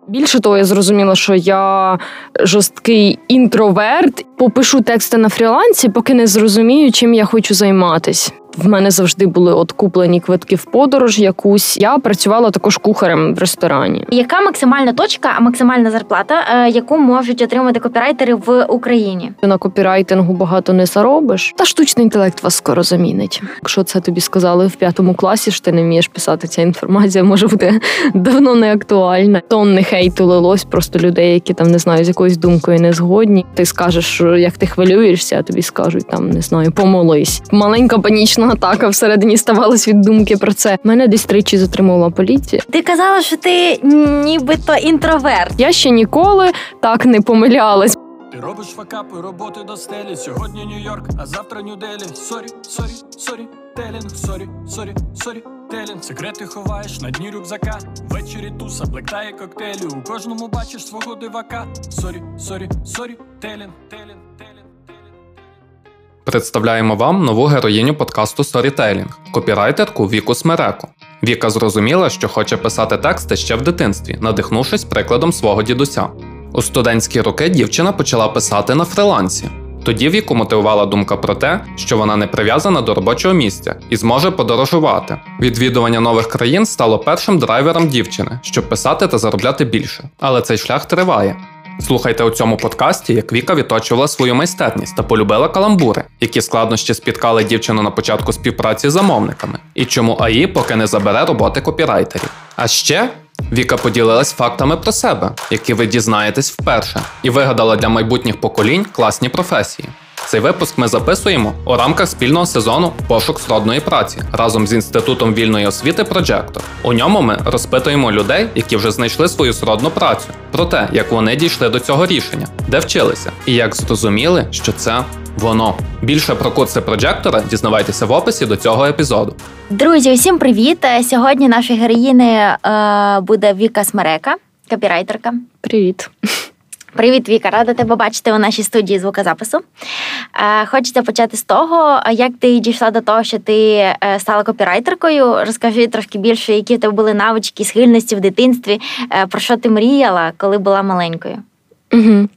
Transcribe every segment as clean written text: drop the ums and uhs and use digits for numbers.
Більше того, я зрозуміла, що я жорсткий інтроверт. Попишу тексти на фрілансі, поки не зрозумію, чим я хочу займатися. В мене завжди були куплені квитки в подорож якусь. Я працювала також кухарем в ресторані. Яка максимальна точка, максимальна зарплата, яку можуть отримати копірайтери в Україні? На копірайтингу багато не заробиш. Та штучний інтелект вас скоро замінить. Якщо це тобі сказали в 5 класі, що ти не вмієш писати, ця інформація може бути давно не актуальна. Тонни хейту лилось, просто людей, які там, не знаю, з якоюсь думкою не згодні. Ти скажеш, що як ти хвилюєшся, а тобі скажуть, там, не знаю, помолись. Маленька панічна атака всередині ставалась від думки про це. Мене десь 3 затримувала поліція. Ти казала, що ти нібито інтроверт. Я ще ніколи так не помилялась. Ти робиш факапи, роботи до стелі. Сьогодні Нью-Йорк, а завтра Нью-Делі. Сорі, телінг, сорі, телінг. Секрети ховаєш на дні рюкзака. Ввечері туса, плектає коктейлі. У кожному бачиш свого дивака. Сорі, телінг. Представляємо вам нову героїню подкасту «Сторітелінг» – копірайтерку Віку Смереко. Віка зрозуміла, що хоче писати тексти ще в дитинстві, надихнувшись прикладом свого дідуся. У студентські роки дівчина почала писати на фрилансі. Тоді Віку мотивувала думка про те, що вона не прив'язана до робочого місця і зможе подорожувати. Відвідування нових країн стало першим драйвером дівчини, щоб писати та заробляти більше. Але цей шлях триває. Слухайте у цьому подкасті, як Віка відточувала свою майстерність та полюбила каламбури, які складнощі спіткали дівчину на початку співпраці з замовниками, і чому АІ поки не забере роботи копірайтерів. А ще Віка поділилась фактами про себе, які ви дізнаєтесь вперше, і вигадала для майбутніх поколінь класні професії. Цей випуск ми записуємо у рамках спільного сезону «Пошук сродної праці» разом з Інститутом вільної освіти «Проджектор». У ньому ми розпитуємо людей, які вже знайшли свою сродну працю, про те, як вони дійшли до цього рішення, де вчилися, і як зрозуміли, що це воно. Більше про курси «Проджектора» дізнавайтеся в описі до цього епізоду. Друзі, усім привіт! Сьогодні нашою героїнею буде Віка Смерека, копірайтерка. Привіт. Привіт, Віка, рада тебе бачити у нашій студії звукозапису. Хочеться почати з того, як ти дійшла до того, що ти стала копірайтеркою. Розкажи трошки більше, які в тебе були навички, схильності в дитинстві, про що ти мріяла, коли була маленькою. Угу.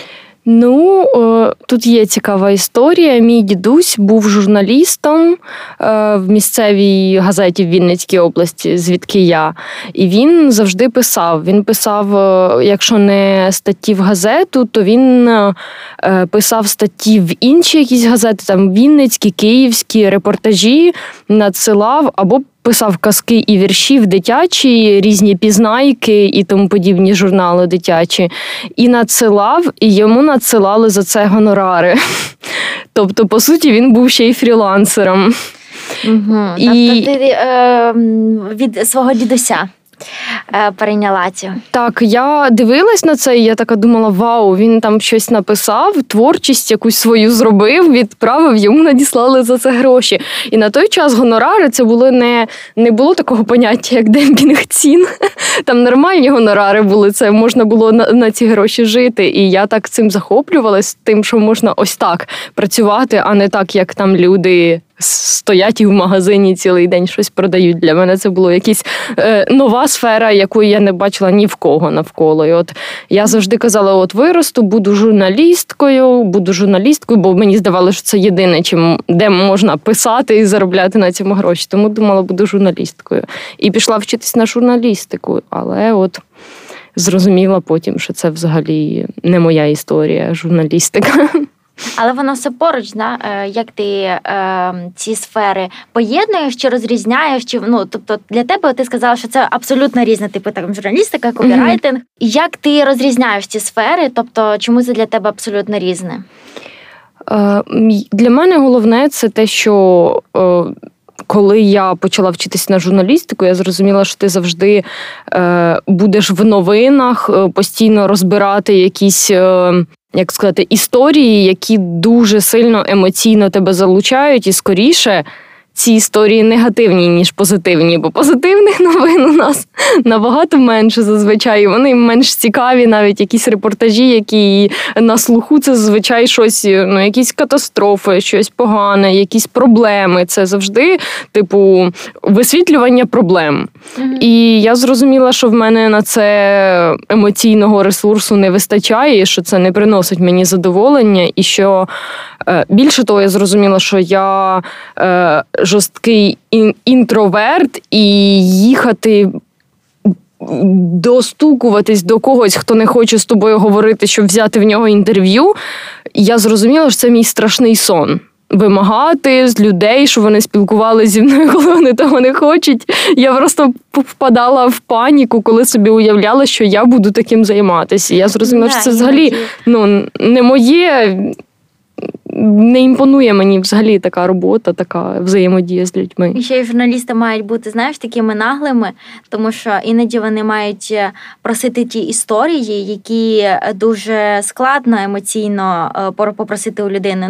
Тут є цікава історія. Мій дідусь був журналістом в місцевій газеті в Вінницькій області, звідки я. І він завжди писав. Він писав, якщо не статті в газету, то він писав статті в інші якісь газети, там вінницькі, київські, репортажі надсилав або писав казки і вірші в дитячі, різні пізнайки і тому подібні журнали дитячі. І надсилав, і йому надсилали за це гонорари. Тобто, по суті, він був ще й фрілансером. Угу. Тобто ти від свого дідуся перейняла цю. Так, я дивилась на це, і я така думала, вау, він там щось написав, творчість якусь свою зробив, відправив, йому надіслали за це гроші. І на той час гонорари, це було не було такого поняття, як демпінг цін. Там нормальні гонорари були, це можна було на ці гроші жити. І я так цим захоплювалась, тим, що можна ось так працювати, а не так, як там люди стоять і в магазині цілий день щось продають. Для мене це було якась нова сфера, якої я не бачила ні в кого навколо. І от я завжди казала, виросту, буду журналісткою, бо мені здавалося, що це єдине, де можна писати і заробляти на цьому гроші. Тому думала, буду журналісткою. І пішла вчитись на журналістику, але зрозуміла потім, що це взагалі не моя історія, журналістика. Але воно все поруч, як ти ці сфери поєднуєш чи розрізняєш, тобто для тебе ти сказала, що це абсолютно різне, типу журналістика, копірайтинг. Як ти розрізняєш ці сфери, тобто чому це для тебе абсолютно різне? Для мене головне це те, що коли я почала вчитися на журналістику, я зрозуміла, що ти завжди будеш в новинах, постійно розбирати якісь, історії, які дуже сильно емоційно тебе залучають, і скоріше ці історії негативні, ніж позитивні, бо позитивних новин у нас набагато менше зазвичай. Вони менш цікаві, навіть якісь репортажі, які на слуху, це зазвичай щось, якісь катастрофи, щось погане, якісь проблеми. Це завжди, висвітлювання проблем. І я зрозуміла, що в мене на це емоційного ресурсу не вистачає, що це не приносить мені задоволення, і що більше того, я зрозуміла, що я жорсткий інтроверт, і їхати достукуватись до когось, хто не хоче з тобою говорити, щоб взяти в нього інтерв'ю, я зрозуміла, що це мій страшний сон. Вимагати з людей, щоб вони спілкувалися зі мною, коли вони того не хочуть. Я просто впадала в паніку, коли собі уявляла, що я буду таким займатися. Я зрозуміла, що це взагалі не моє, не імпонує мені взагалі така робота, така взаємодія з людьми. І ще й журналісти мають бути, такими наглими, тому що іноді вони мають просити ті історії, які дуже складно емоційно попросити у людини.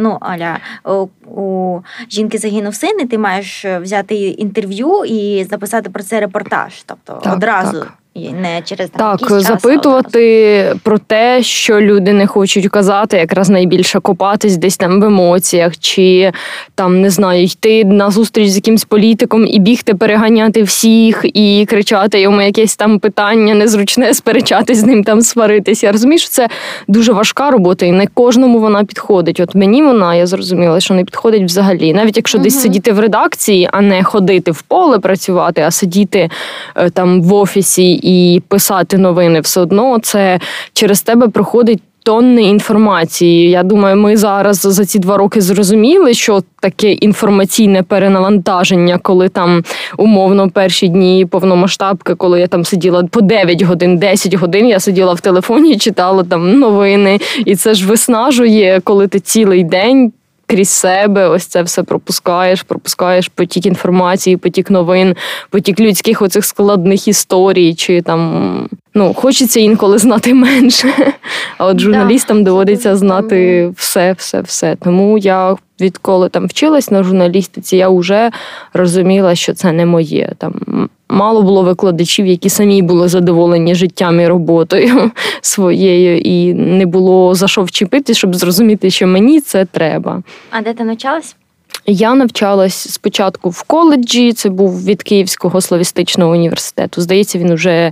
У жінки загинув син, і ти маєш взяти інтерв'ю і записати про це репортаж. Тобто одразу. Так. І не через якийсь час, запитувати про те, що люди не хочуть казати, якраз найбільше копатись десь там в емоціях, чи там, не знаю, йти на зустріч з якимсь політиком і бігти переганяти всіх, і кричати йому якесь там питання незручне, сперечатись з ним, там сваритись. Я розумію, що це дуже важка робота, і не кожному вона підходить. От мені я зрозуміла, що не підходить взагалі. Навіть якщо десь сидіти в редакції, а не ходити в поле працювати, а сидіти там в офісі і писати новини, все одно це через тебе проходить тонни інформації. Я думаю, ми зараз за ці 2 роки зрозуміли, що таке інформаційне перенавантаження, коли там умовно перші дні повномасштабки, коли я там сиділа по 9 годин, 10 годин, я сиділа в телефоні і читала там новини. І це ж виснажує, коли ти цілий день крізь себе ось це все пропускаєш потік інформації, потік новин, потік людських оцих складних історій, чи там, хочеться інколи знати менше. А от журналістам доводиться знати все. Тому я відколи там вчилась на журналістиці, я вже розуміла, що це не моє. Там мало було викладачів, які самі були задоволені життям і роботою своєю, і не було за що вчепити, щоб зрозуміти, що мені це треба. А де ти навчалась? Я навчалась спочатку в коледжі, це був від Київського славістичного університету. Здається, він вже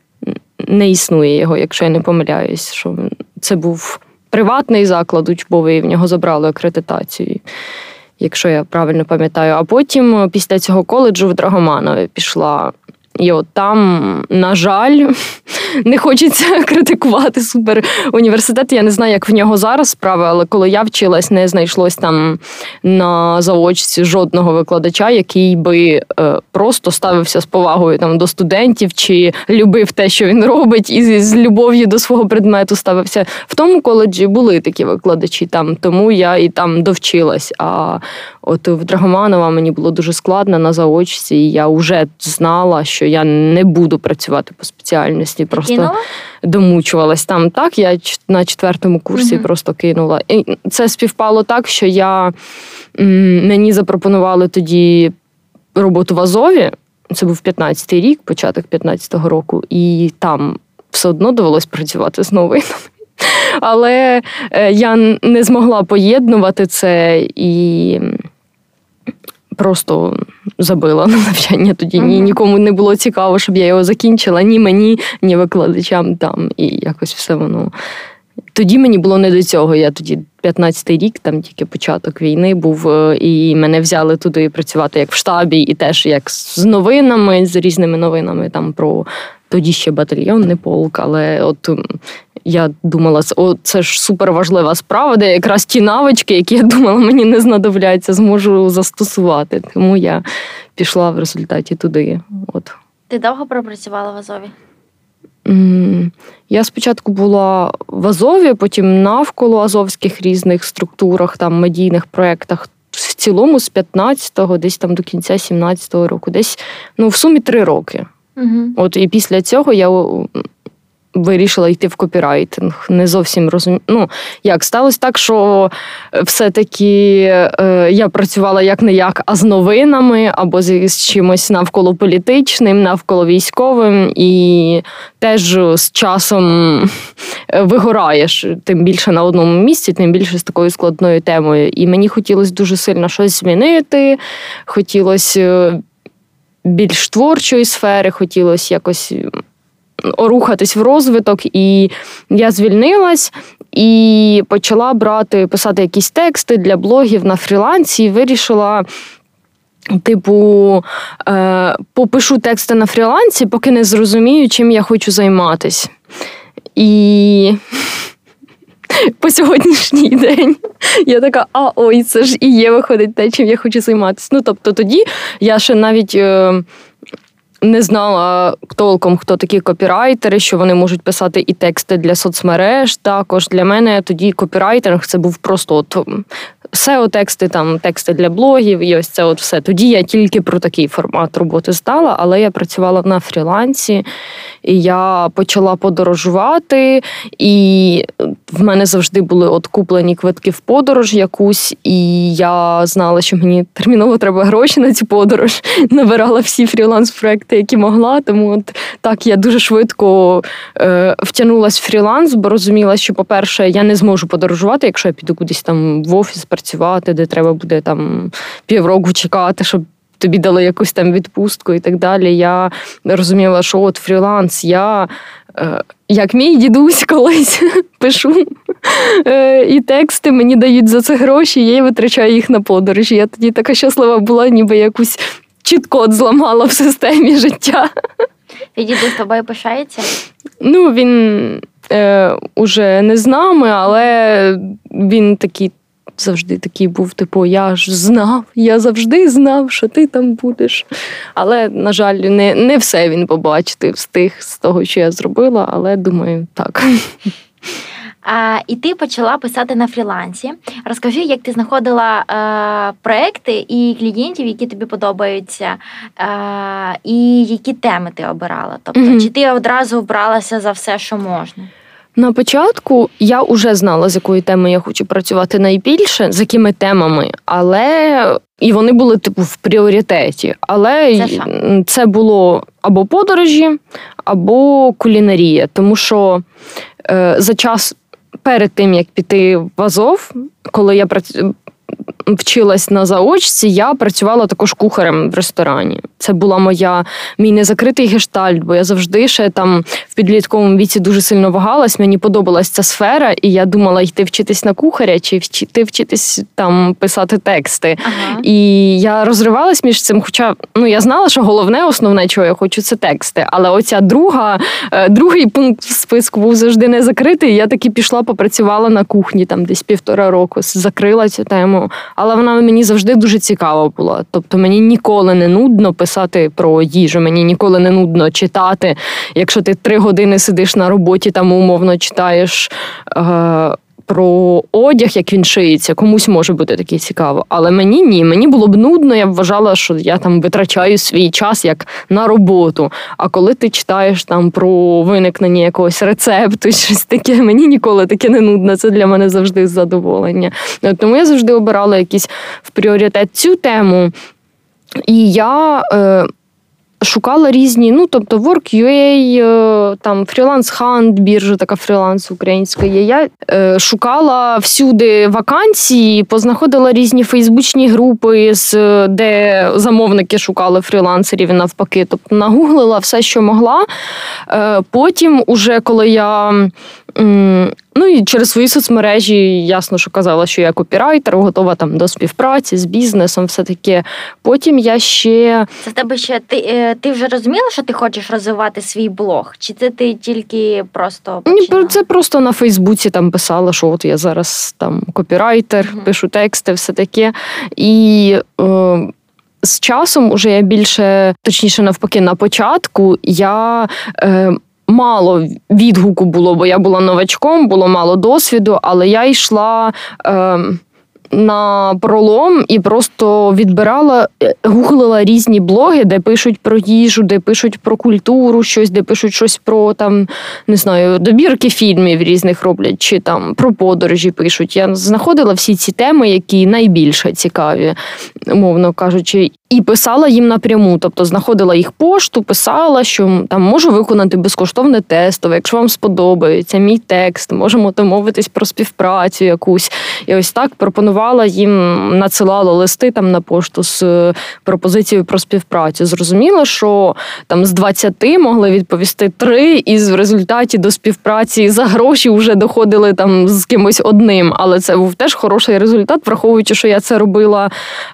не існує його, якщо я не помиляюсь, що це був приватний заклад учбовий, в нього забрали акредитацію, якщо я правильно пам'ятаю. А потім після цього коледжу в Драгоманові пішла. І от там, на жаль, не хочеться критикувати суперуніверситет. Я не знаю, як в нього зараз справи, але коли я вчилась, не знайшлось там на заочці жодного викладача, який би просто ставився з повагою там до студентів, чи любив те, що він робить, і з любов'ю до свого предмету ставився. В тому коледжі були такі викладачі там, тому я і там довчилась. А от в Драгоманова мені було дуже складно на заочці, і я вже знала, що я не буду працювати по спеціальності, просто домучувалась там. Так, я на 4-му курсі просто кинула. І це співпало так, що мені запропонували тоді роботу в Азові, це був 15-й рік, початок 15-го року, і там все одно довелось працювати з новинами. Але я не змогла поєднувати це і просто забила на навчання тоді. Нікому не було цікаво, щоб я його закінчила, ні мені, ні викладачам там. І якось все воно. Тоді мені було не до цього. Я тоді 15-й рік, там тільки початок війни був, і мене взяли туди працювати як в штабі, і теж як з новинами, з різними новинами там про тоді ще батальйонний полк, але от я думала, це ж суперважлива справа, де якраз ті навички, які я думала, мені не знадобляться, зможу застосувати. Тому я пішла в результаті туди. От. Ти довго пропрацювала в Азові? Я спочатку була в Азові, потім навколо азовських різних структурах, там, медійних проєктах. В цілому з 15-го, десь там до кінця 17-го року, десь, в сумі 3 роки. От, і після цього я вирішила йти в копірайтинг. Не зовсім розумію. Ну, як, сталося так, що все-таки я працювала як-не-як, а з новинами, або з чимось навколо політичним, навколо військовим, і теж з часом вигораєш, тим більше на одному місці, тим більше з такою складною темою. І мені хотілося дуже сильно щось змінити, хотілося більш творчої сфери, хотілося якось рухатись в розвиток, і я звільнилась і почала писати якісь тексти для блогів на фрілансі, і вирішила, попишу тексти на фрілансі, поки не зрозумію, чим я хочу займатися. І по сьогоднішній день я така, це ж і є, виходить, те, чим я хочу займатися. Ну, тобто тоді я ще навіть не знала толком, хто такі копірайтери, що вони можуть писати і тексти для соцмереж. Також для мене тоді копірайтинг це був просто SEO-тексти, там, тексти для блогів, і ось це все. Тоді я тільки про такий формат роботи знала, але я працювала на фрілансі, і я почала подорожувати, і в мене завжди були куплені квитки в подорож якусь, і я знала, що мені терміново треба гроші на цю подорож. Набирала всі фріланс-проекти, які могла, тому так я дуже швидко втягнулася в фріланс, бо розуміла, що, по-перше, я не зможу подорожувати, якщо я піду кудись там в офіс працювати, де треба буде там півроку чекати, щоб тобі дали якусь там відпустку і так далі. Я розуміла, що фріланс, я, як мій дідусь колись, пишу і тексти, мені дають за це гроші, я витрачаю їх на подорожі. Я тоді така щаслива була, ніби якусь чіт-код зламала в системі життя. Твій дідусь з тобою пишається? Ну, він уже не з нами, але він завжди такий був, я завжди знав, що ти там будеш. Але, на жаль, не все він побачити встиг з того, що я зробила, але, думаю, так. І ти почала писати на фрілансі. Розкажи, як ти знаходила проекти і клієнтів, які тобі подобаються, і які теми ти обирала? Тобто, чи ти одразу бралася за все, що можна? На початку я вже знала, з якою темою я хочу працювати найбільше, з якими темами, але і вони були в пріоритеті. Але це було або подорожі, або кулінарія, тому що за час перед тим, як піти в Азов, коли я вчилась на заочці, я працювала також кухарем в ресторані. Це була мій незакритий гештальт, бо я завжди ще там в підлітковому віці дуже сильно вагалась, мені подобалась ця сфера, і я думала йти вчитись на кухаря, чи вчитись там писати тексти. Ага. І я розривалась між цим, хоча я знала, що основне, чого я хочу, це тексти. Але оця другий пункт в списку був завжди не закритий, і я таки пішла, попрацювала на кухні там десь 1,5 року, закрила цю тему. Але вона мені завжди дуже цікава була. Тобто мені ніколи не нудно писати про їжу, мені ніколи не нудно читати. Якщо ти 3 години сидиш на роботі, там умовно читаєш про одяг, як він шиється, комусь може бути таке цікаво. Але мені ні, мені було б нудно, я вважала, що я там витрачаю свій час як на роботу. А коли ти читаєш там про виникнення якогось рецепту, щось таке, мені ніколи таке не нудно, це для мене завжди задоволення. Тому я завжди обирала якийсь в пріоритет цю тему. І я шукала різні, тобто Work.ua, там Freelance Hunt, біржа така фріланс українська є. Я шукала всюди вакансії, познаходила різні фейсбучні групи, де замовники шукали фрілансерів і навпаки. Тобто нагуглила все, що могла. Потім уже коли я і через свої соцмережі ясно, що казала, що я копірайтер, готова там до співпраці з бізнесом, все таке. Потім я ще... Це в тебе ще... Ти вже розуміла, що ти хочеш розвивати свій блог? Чи це ти тільки просто починала? Ні, це просто на Фейсбуці там писала, що от я зараз там копірайтер, пишу тексти, все таке. І... з часом уже я більше, точніше навпаки, на початку я... мало відгуку було, бо я була новачком, було мало досвіду, але я йшла на пролом і просто відбирала, гуглила різні блоги, де пишуть про їжу, де пишуть про культуру, щось, де пишуть щось про там, не знаю, добірки фільмів різних роблять, чи там про подорожі пишуть. Я знаходила всі ці теми, які найбільше цікаві, умовно кажучи, і писала їм напряму. Тобто знаходила їх пошту, писала, що там можу виконати безкоштовне тестове, якщо вам сподобається мій текст, можемо домовитись про співпрацю якусь. І ось так пропонувала їм, надсилала листи там на пошту з пропозицією про співпрацю. Зрозуміло, що там з 20 могли відповісти 3, і в результаті до співпраці за гроші вже доходили там з кимось одним. Але це був теж хороший результат, враховуючи, що я це робила,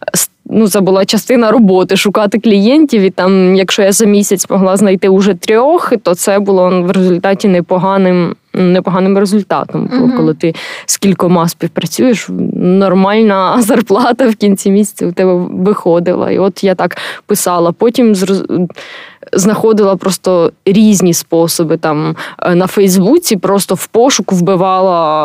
це була частина роботи, шукати клієнтів, і там, якщо я за місяць могла знайти уже 3, то це було в результаті непоганим результатом. Угу. Коли ти з кількома співпрацюєш, нормальна зарплата в кінці місяця у тебе виходила. І от я так писала. Потім знаходила просто різні способи. Там на Фейсбуці просто в пошук вбивала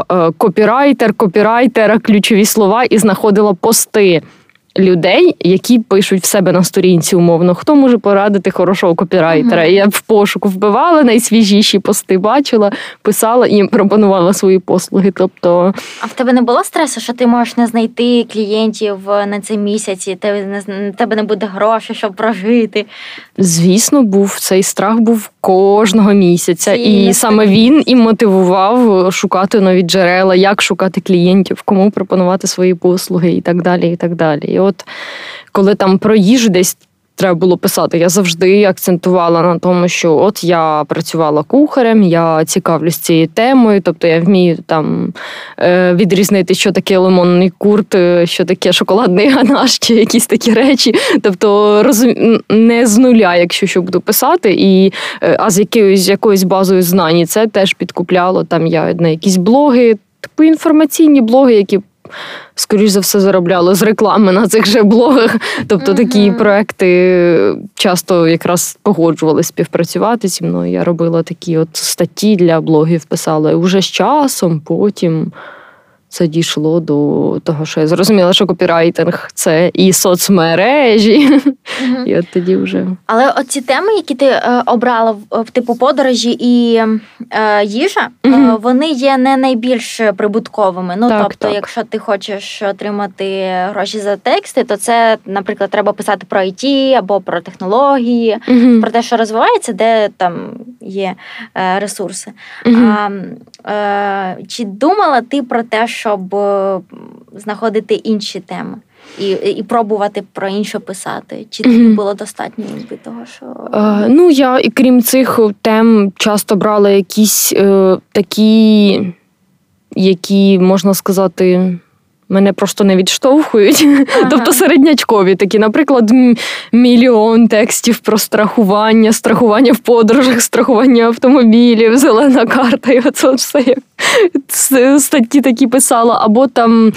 копірайтера, ключові слова і знаходила пости людей, які пишуть в себе на сторінці умовно, хто може порадити хорошого копірайтера. І я в пошуку вбивала, найсвіжіші пости бачила, писала і пропонувала свої послуги. Тобто... А в тебе не було стресу, що ти можеш не знайти клієнтів на цей місяць, і тебе не буде грошей, щоб прожити? Звісно, цей страх був кожного місяця. І саме він і мотивував шукати нові джерела, як шукати клієнтів, кому пропонувати свої послуги і так далі, і так далі. І от коли там про їжу десь треба було писати, я завжди акцентувала на тому, що от я працювала кухарем, я цікавлюсь цією темою, тобто я вмію там відрізнити, що таке лимонний курт, що таке шоколадний ганаш, чи якісь такі речі. Тобто не з нуля, якщо що буду писати, а з якоюсь базою знань. І це теж підкупляло там я на якісь блоги, типу інформаційні блоги, які скоріш за все заробляли з реклами на цих же блогах. Тобто такі проекти часто якраз погоджувалися співпрацювати зі мною. Я робила такі от статті для блогів, писала. І вже з часом потім це дійшло до того, що я зрозуміла, що копірайтинг – це і соцмережі. І от тоді вже. Але оці теми, які ти обрала, типу подорожі і їжа, вони є не найбільш прибутковими. Тобто, якщо ти хочеш отримати гроші за тексти, то це, наприклад, треба писати про IT або про технології, про те, що розвивається, де там є ресурси. Чи думала ти про те, щоб знаходити інші теми і пробувати про інше писати? Чи тобі було достатньо того, що... Я, і крім цих тем, часто брала якісь такі, які, можна сказати... Мене просто не відштовхують. Тобто середнячкові такі. Наприклад, 1 мільйон текстів про страхування в подорожах, страхування автомобілів, зелена карта. І оце все як статті такі писала. Або там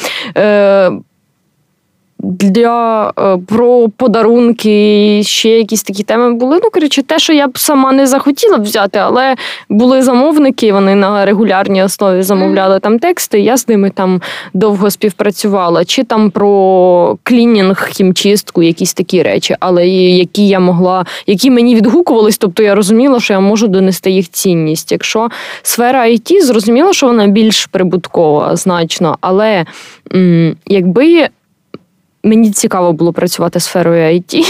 про подарунки, ще якісь такі теми були. Те, що я б сама не захотіла б взяти, але були замовники, вони на регулярній основі замовляли там тексти, я з ними там довго співпрацювала. Чи там про клінінг, хімчистку, якісь такі речі, але які мені відгукувались, тобто я розуміла, що я можу донести їх цінність. Якщо сфера IT, зрозуміло, що вона більш прибуткова значно, але якби мені цікаво було працювати сферою IT,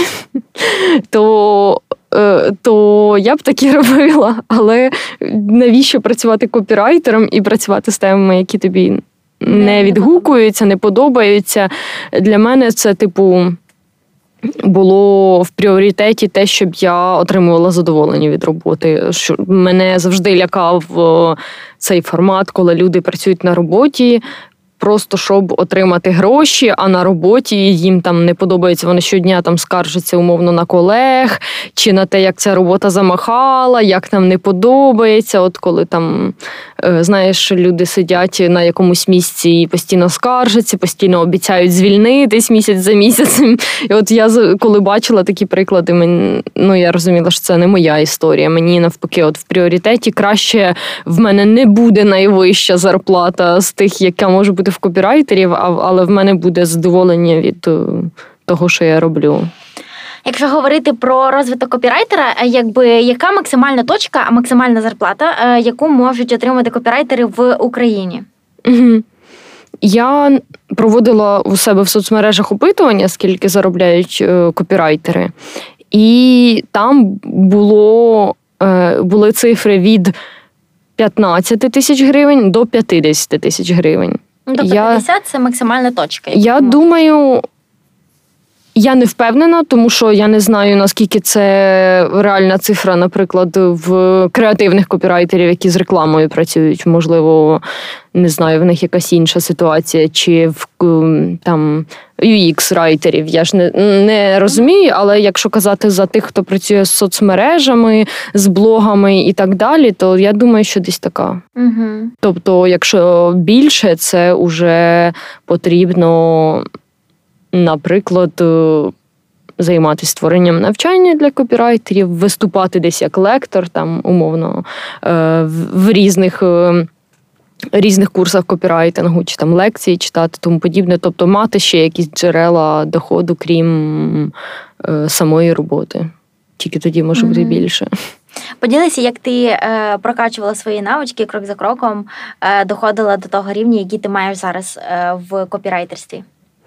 то я б так і робила. Але навіщо працювати копірайтером і працювати з темами, які тобі не відгукуються, не подобаються? Для мене це, було в пріоритеті те, щоб я отримувала задоволення від роботи. Мене завжди лякав цей формат, коли люди працюють на роботі, просто щоб отримати гроші, а на роботі їм там не подобається, вони щодня там скаржаться умовно на колег, чи на те, як ця робота замахала, як нам не подобається. От коли там знаєш, люди сидять на якомусь місці і постійно скаржаться, постійно обіцяють звільнитись місяць за місяцем. І от я, коли бачила такі приклади, я розуміла, що це не моя історія. Мені навпаки, от в пріоритеті краще в мене не буде найвища зарплата з тих, яка може бути в копірайтерів, але в мене буде задоволення від того, що я роблю. Якщо говорити про розвиток копірайтера, яка максимальна точка, максимальна зарплата, яку можуть отримати копірайтери в Україні? Угу. Я проводила у себе в соцмережах опитування, скільки заробляють копірайтери. І там були цифри від 15 тисяч гривень до 50 тисяч гривень. До 50 – це максимальна точка. Я думаю... Я не впевнена, тому що я не знаю, наскільки це реальна цифра, наприклад, в креативних копірайтерів, які з рекламою працюють. Можливо, не знаю, в них якась інша ситуація, чи в там UX-райтерів. Я ж не розумію, але якщо казати за тих, хто працює з соцмережами, з блогами і так далі, то я думаю, що десь така. Угу. Тобто, якщо більше, це вже потрібно... Наприклад, займатися створенням навчання для копірайтерів, виступати десь як лектор, там, умовно, в різних курсах копірайтингу, чи там лекції читати, тому подібне. Тобто мати ще якісь джерела доходу, крім самої роботи. Тільки тоді може бути більше. Поділися, як ти прокачувала свої навички, крок за кроком, доходила до того рівня, який ти маєш зараз в копірайтерстві?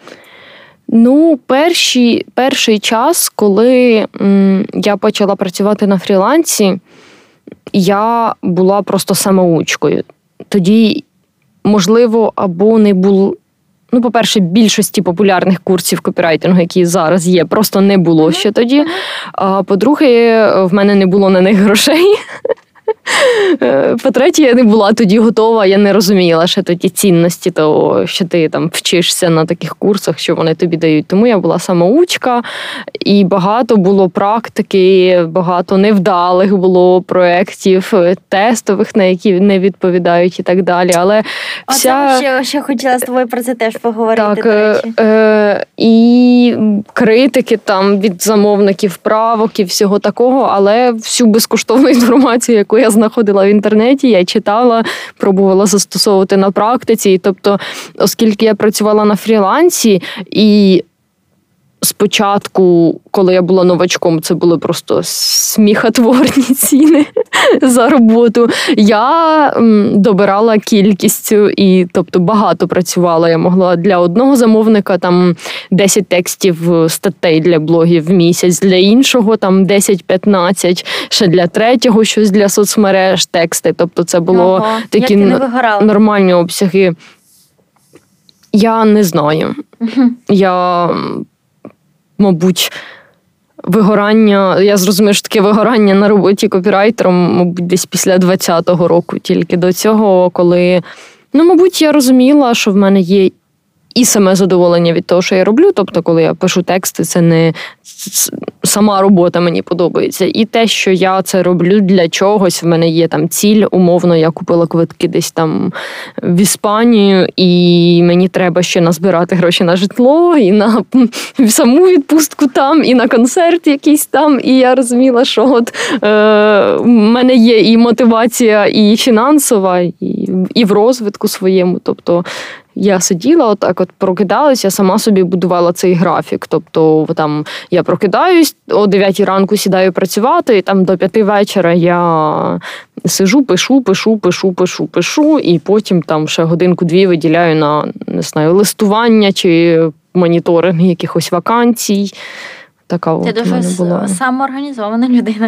Перший час, коли я почала працювати на фрілансі, я була просто самоучкою. Тоді, можливо, або не було... по-перше, більшості популярних курсів копірайтингу, які зараз є, просто не було ще тоді. А по-друге, в мене не було на них грошей. По-третє, я не була тоді готова, я не розуміла ще тоді цінності того, що ти там вчишся на таких курсах, що вони тобі дають. Тому я була самоучка, і багато було практики, багато невдалих було проєктів, тестових, на які не відповідають і так далі. Але ще хотіла з тобою про це теж поговорити, так, до речі. І критики там від замовників, правок і всього такого, але всю безкоштовну інформацію, яку я знаходила в інтернеті, я читала, пробувала застосовувати на практиці. І, тобто, оскільки я працювала на фрілансі, і спочатку, коли я була новачком, це були просто сміхотворні ціни за роботу. Я добирала кількістю і, тобто, багато працювала. Я могла для одного замовника там 10 текстів статей для блогів в місяць, для іншого там 10-15, ще для третього щось для соцмереж, тексти. Тобто це було такі нормальні обсяги. Я не знаю. Я... Мабуть, вигорання, я зрозумію, що таке вигорання на роботі копірайтером, мабуть, десь після 20-го року. Тільки до цього, коли, мабуть, я розуміла, що в мене є і саме задоволення від того, що я роблю. Тобто, коли я пишу тексти, це не сама робота мені подобається. І те, що я це роблю для чогось, в мене є там ціль, умовно, я купила квитки десь там в Іспанію, і мені треба ще назбирати гроші на житло, і на саму відпустку там, і на концерт якийсь там. І я розуміла, що от в мене є і мотивація, і фінансова, і в розвитку своєму. Тобто, я сиділа, отак от прокидалась, я сама собі будувала цей графік. Тобто там я прокидаюсь, о 9 ранку сідаю працювати, і там до 5 вечора я сижу, пишу, і потім там ще годинку-дві виділяю на, не знаю, листування чи моніторинг якихось вакансій. Така от у мене була. Ти дуже самоорганізована людина.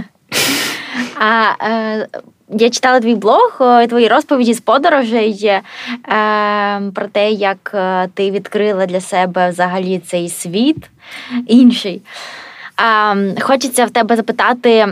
Я читала твій блог, твої розповіді з подорожей про те, як ти відкрила для себе взагалі цей світ інший. Хочеться в тебе запитати,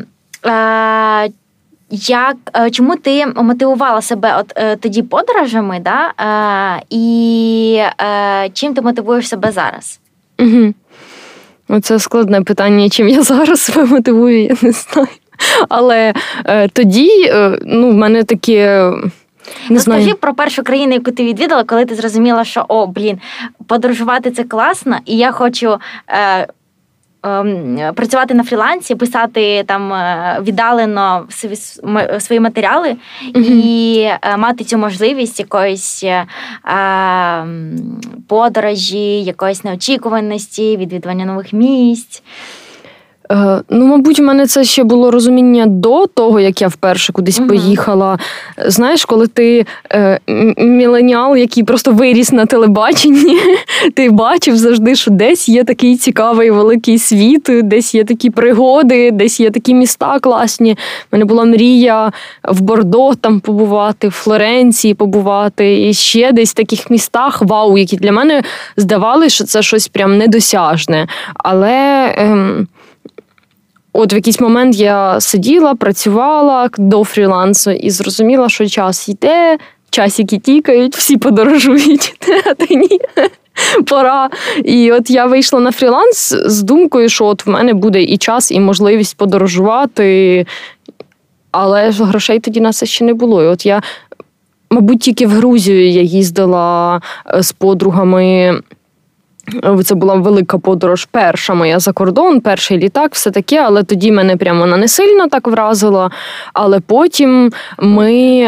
чому ти мотивувала себе тоді подорожами, да? І чим ти мотивуєш себе зараз? Угу. Оце складне питання, чим я зараз себе мотивую, я не знаю. Але тоді в мене таке Розкажи про першу країну, яку ти відвідала, коли ти зрозуміла, що, подорожувати – це класно, і я хочу працювати на фрілансі, писати там віддалено свої матеріали і мати цю можливість якоїсь подорожі, якоїсь неочікуваності, відвідування нових місць. Мабуть, у мене це ще було розуміння до того, як я вперше кудись поїхала. Знаєш, коли ти міленіал, який просто виріс на телебаченні, ти бачив завжди, що десь є такий цікавий великий світ, десь є такі пригоди, десь є такі міста класні. У мене була мрія в Бордо там побувати, в Флоренції побувати, і ще десь в таких містах, вау, які для мене здавали, що це щось прям недосяжне. Але... От в якийсь момент я сиділа, працювала до фрілансу і зрозуміла, що час йде, часики тікають, всі подорожують, а ти ні, пора. І от я вийшла на фріланс з думкою, що от в мене буде і час, і можливість подорожувати, але грошей тоді на це ще не було. І от я, мабуть, тільки в Грузію я їздила з подругами. Це була велика подорож, перша моя за кордон, перший літак, все таке, але тоді мене прямо вона не сильно так вразила. Але потім ми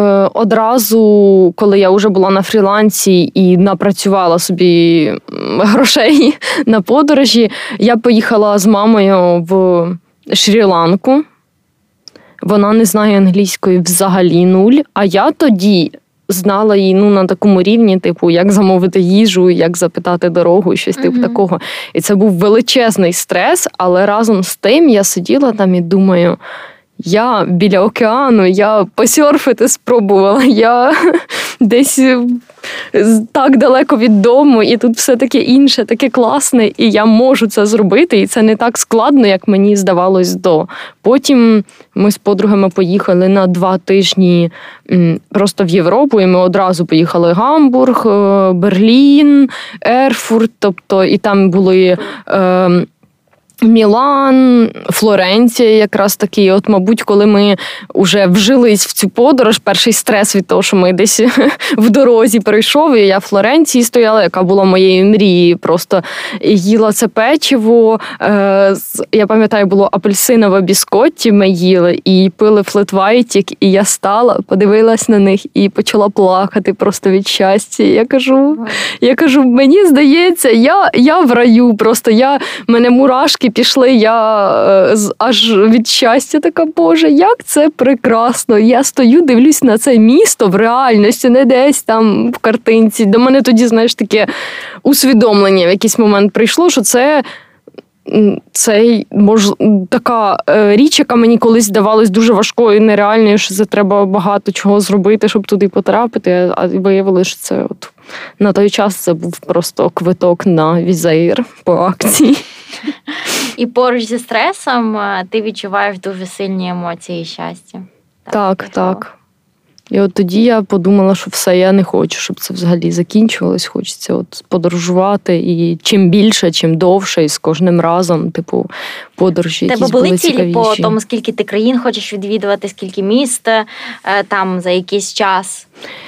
одразу, коли я вже була на фрілансі і напрацювала собі грошей на подорожі, я поїхала з мамою в Шрі-Ланку. Вона не знає англійської взагалі нуль, а я тоді... знала її на такому рівні, типу, як замовити їжу, як запитати дорогу, щось типу такого. І це був величезний стрес, але разом з тим я сиділа там і думаю, я біля океану, я посерфити спробувала, я десь так далеко від дому, і тут все таке інше, таке класне, і я можу це зробити, і це не так складно, як мені здавалось до. Потім ми з подругами поїхали на 2 тижні просто в Європу, і ми одразу поїхали в Гамбург, Берлін, Ерфурт, тобто і там були... Мілан, Флоренція якраз таки. От, мабуть, коли ми вже вжились в цю подорож, перший стрес від того, що ми десь в дорозі прийшов, і я в Флоренції стояла, яка була моєю мрією. Просто їла це печиво. Я пам'ятаю, було апельсинове біскотті ми їли і пили флет-вайтік, і я стала, подивилась на них і почала плакати просто від щастя. Я кажу, мені здається, я в раю, просто мене мурашки пішли, я аж від щастя така, Боже, як це прекрасно. Я стою, дивлюсь на це місто в реальності, не десь там в картинці. До мене тоді, знаєш, таке усвідомлення в якийсь момент прийшло, що це така річ, яка мені колись здавалась дуже важкою і нереальною, що це треба багато чого зробити, щоб туди потрапити, а виявилося, що це от на той час це був просто квиток на Візаїр по акції. І поруч зі стресом ти відчуваєш дуже сильні емоції і щастя. Так. І от тоді я подумала, що все, я не хочу, щоб це взагалі закінчувалось. Хочеться от подорожувати, і чим більше, чим довше, і з кожним разом, типу, подорожі якісь були цікавіші. Тебе були цілі по тому, скільки ти країн хочеш відвідувати, скільки міст там за якийсь час?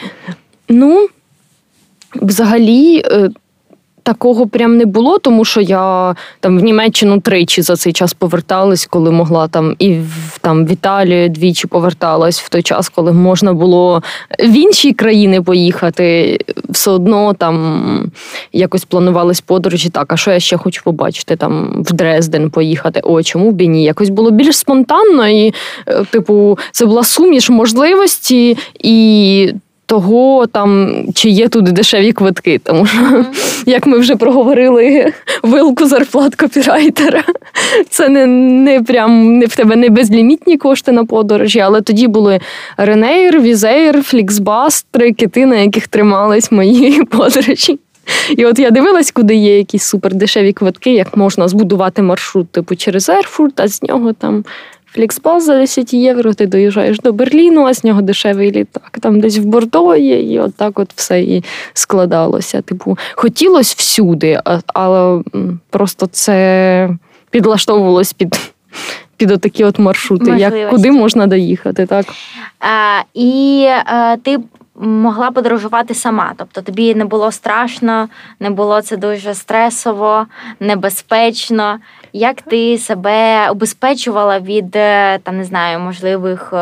Взагалі... Такого прям не було, тому що я там в Німеччину 3 за цей час поверталась, коли могла там, і в Італію 2 поверталась в той час, коли можна було в інші країни поїхати. Все одно там якось планувались подорожі. Так, а що я ще хочу побачити? Там в Дрезден поїхати. Чому б і ні? Якось було більш спонтанно і, типу, це була суміш можливості і того, там, чи є тут дешеві квитки. Тому що, як ми вже проговорили, вилку зарплат копірайтера, це не в тебе не безлімітні кошти на подорожі, але тоді були Ryanair, Wizz Air, Flixbus, 3 кити, на яких тримались мої подорожі. І от я дивилась, куди є якісь супердешеві квитки, як можна збудувати маршрут типу через Ерфурт, а з нього там Фліксбас за 10 євро, ти доїжджаєш до Берліну, а з нього дешевий літак. Там десь в Бордо є, і отак от все і складалося. Типу, хотілося всюди, але просто це підлаштовувалось під отакі от маршрути, куди можна доїхати, так. І ти могла подорожувати сама, тобто тобі не було страшно, не було це дуже стресово, небезпечно. Як ти себе убезпечувала від, там, не знаю, можливих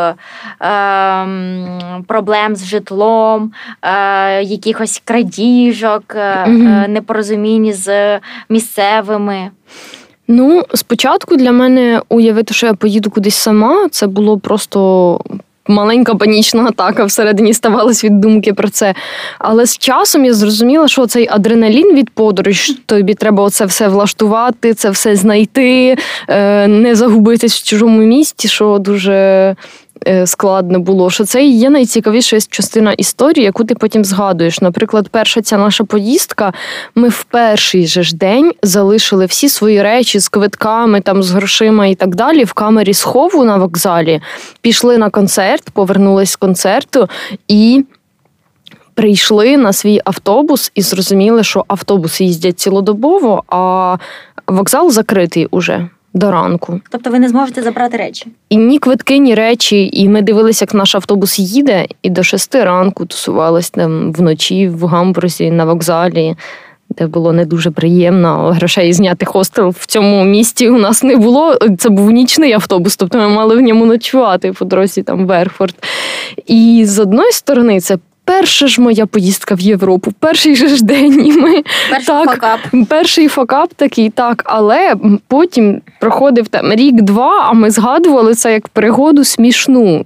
проблем з житлом, якихось крадіжок, непорозумінь з місцевими? Ну, спочатку для мене уявити, що я поїду кудись сама, це було просто маленька панічна атака всередині ставалась від думки про це. Але з часом я зрозуміла, що цей адреналін від подорожі, тобі треба оце все влаштувати, це все знайти, не загубитись в чужому місті, що дуже складно було, що це і є найцікавіша частина історії, яку ти потім згадуєш. Наприклад, перша ця наша поїздка, ми в перший же ж день залишили всі свої речі з квитками, там, з грошима і так далі в камері схову на вокзалі, пішли на концерт, повернулись з концерту і прийшли на свій автобус і зрозуміли, що автобуси їздять цілодобово, а вокзал закритий уже до ранку. Тобто ви не зможете забрати речі? І ні квитки, ні речі. І ми дивилися, як наш автобус їде, і до 6 ранку тусувалися там вночі в Гамбурзі на вокзалі, де було не дуже приємно. Грошей зняти хостел в цьому місті у нас не було. Це був нічний автобус, тобто ми мали в ньому ночувати по дорозі там в Ерфурт. І з одної сторони це перша ж моя поїздка в Європу, перший же ж день. І ми, перший факап такий, так. Але потім проходив там рік-два, а ми згадували це як пригоду смішну.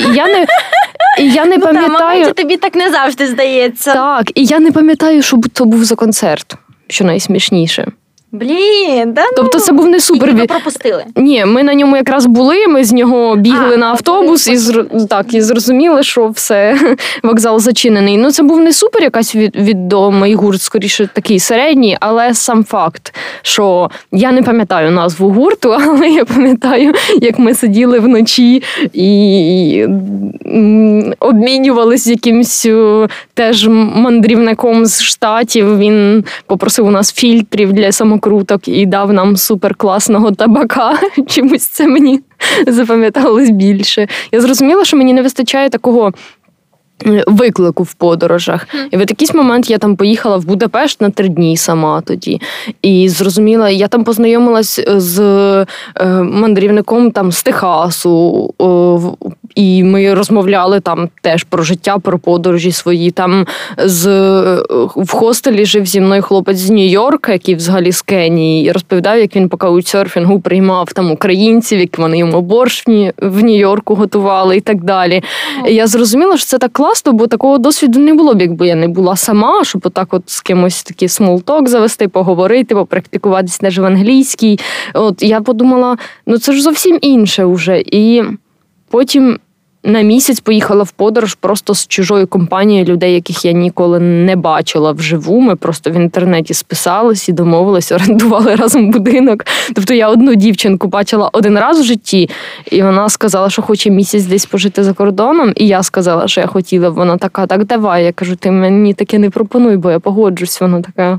І я не пам'ятаю... Мабуть, тобі так не завжди здається. Так, і я не пам'ятаю, що то був за концерт, що найсмішніше. Блін, да ну. Тобто це був не супер. І ви пропустили? Ні, ми на ньому якраз були, ми з нього бігли на автобус і зрозуміли, що все, вокзал зачинений. Ну, це був не супер якась відомий гурт, скоріше такий середній, але сам факт, що я не пам'ятаю назву гурту, але я пам'ятаю, як ми сиділи вночі і обмінювалися якимсь теж мандрівником з Штатів. Він попросив у нас фільтрів для самокруток і дав нам суперкласного табака. Чомусь це мені запам'яталось більше. Я зрозуміла, що мені не вистачає такого виклику в подорожах. І в якийсь момент я там поїхала в Будапешт на 3 дні сама тоді. І зрозуміла, я там познайомилась з мандрівником там з Техасу, і ми розмовляли там теж про життя, про подорожі свої. Там в хостелі жив зі мною хлопець з Нью-Йорка, який взагалі з Кенії, і розповідав, як він по каучсерфінгу приймав там українців, як вони йому борщ в Нью-Йорку готували і так далі. І я зрозуміла, що це так класно, бо такого досвіду не було б, якби я не була сама, щоб отак от з кимось такий смолток завести, поговорити, попрактикуватись теж в англійській. От я подумала, ну це ж зовсім інше вже. І потім на місяць поїхала в подорож просто з чужою компанією людей, яких я ніколи не бачила вживу. Ми просто в інтернеті списались і домовились, орендували разом будинок. Тобто я одну дівчинку бачила 1 раз в житті, і вона сказала, що хоче місяць десь пожити за кордоном, і я сказала, що я хотіла. Вона така, так давай. Я кажу, ти мені таке не пропонуй, бо я погоджусь. Вона така...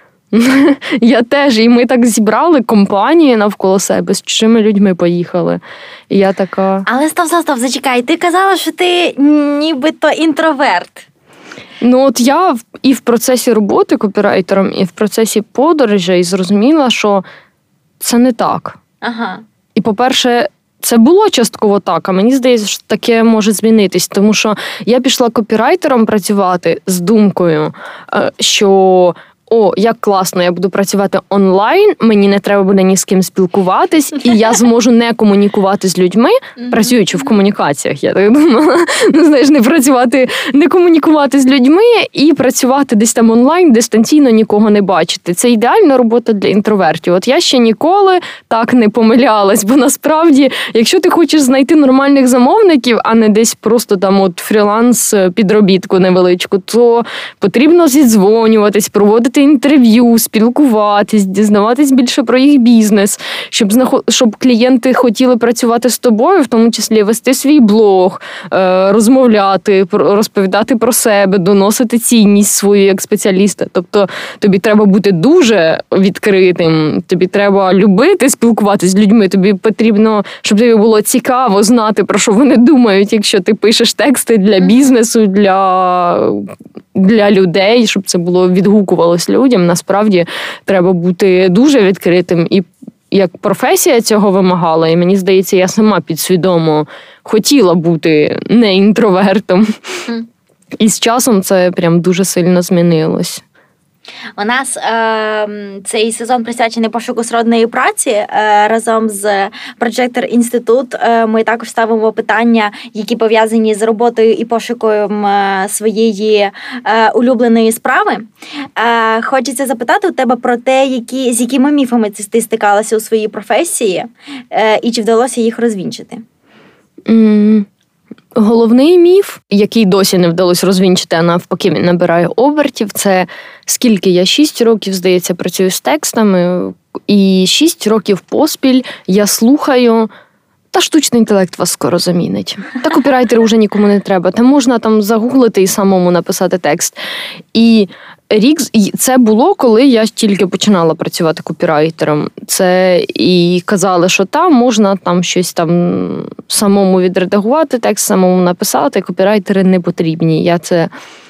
Я теж, і ми так зібрали компанію навколо себе, з чужими людьми поїхали. І я така... Але стоп, зачекай, ти казала, що ти нібито інтроверт. Ну от я і в процесі роботи копірайтером, і в процесі подорожей зрозуміла, що це не так. Ага. І, по-перше, це було частково так, а мені здається, що таке може змінитись, тому що я пішла копірайтером працювати з думкою, що... як класно, я буду працювати онлайн, мені не треба буде ні з ким спілкуватись, і я зможу не комунікувати з людьми, працюючи в комунікаціях, я так думала. Ну, знаєш, не комунікувати з людьми і працювати десь там онлайн, дистанційно нікого не бачити. Це ідеальна робота для інтровертів. От я ще ніколи так не помилялась, бо насправді, якщо ти хочеш знайти нормальних замовників, а не десь просто там от фріланс підробітку невеличку, то потрібно зідзвонюватись, проводити інтерв'ю, спілкуватись, дізнаватись більше про їх бізнес, щоб клієнти хотіли працювати з тобою, в тому числі вести свій блог, розмовляти, розповідати про себе, доносити цінність свою як спеціаліста. Тобто тобі треба бути дуже відкритим, тобі треба любити спілкуватись з людьми, тобі потрібно, щоб тобі було цікаво знати, про що вони думають, якщо ти пишеш тексти для бізнесу, для людей, щоб це було відгукувалось людям. Насправді треба бути дуже відкритим. І як професія цього вимагала, і мені здається, я сама підсвідомо хотіла бути не інтровертом. І з часом це прям дуже сильно змінилось. У нас цей сезон присвячений пошуку сродної праці. Разом з Projector Інститут ми також ставимо питання, які пов'язані з роботою і пошуком своєї улюбленої справи. Хочеться запитати у тебе про те, з якими міфами ти стикалася у своїй професії, і чи вдалося їх розвінчити? Головний міф, який досі не вдалося розвінчити, а навпаки він набирає обертів, це скільки я 6 років, здається, працюю з текстами, і 6 років поспіль я слухаю, та штучний інтелект вас скоро замінить. Та копірайтер уже нікому не треба. Та можна там загуглити і самому написати текст. І це було, коли я тільки починала працювати копірайтером. Це і казали, що там можна там щось там самому відредагувати, текст самому написати, копірайтери не потрібні. Я це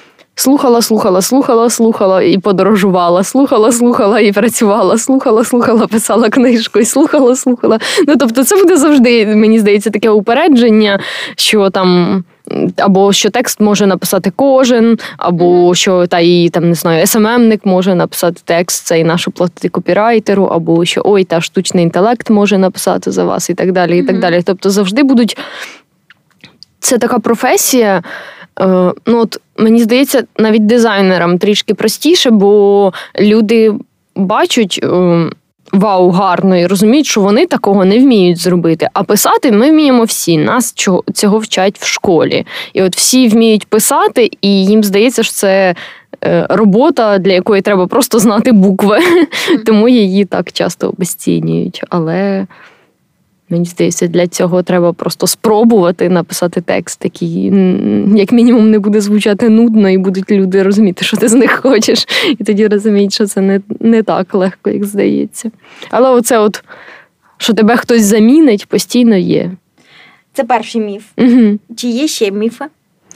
слухала і подорожувала, слухала і працювала, слухала, писала книжку і слухала. Ну, тобто це буде завжди, мені здається, таке упередження, що там або що текст може написати кожен, або що СММник може написати текст, це і нашу платити копірайтеру, або що штучний інтелект може написати за вас і так далі, і так далі. Тобто завжди будуть... Це така професія, мені здається, навіть дизайнерам трішки простіше, бо люди бачать вау, гарно, і розуміють, що вони такого не вміють зробити. А писати ми вміємо всі, нас цього вчать в школі. І от всі вміють писати, і їм здається, що це робота, для якої треба просто знати букви. Тому її так часто обесцінюють. Але... Мені здається, для цього треба просто спробувати написати текст, який, як мінімум, не буде звучати нудно, і будуть люди розуміти, що ти з них хочеш. І тоді розуміють, що це не так легко, як здається. Але оце що тебе хтось замінить, постійно є. Це перший міф. Угу. Чи є ще міфи?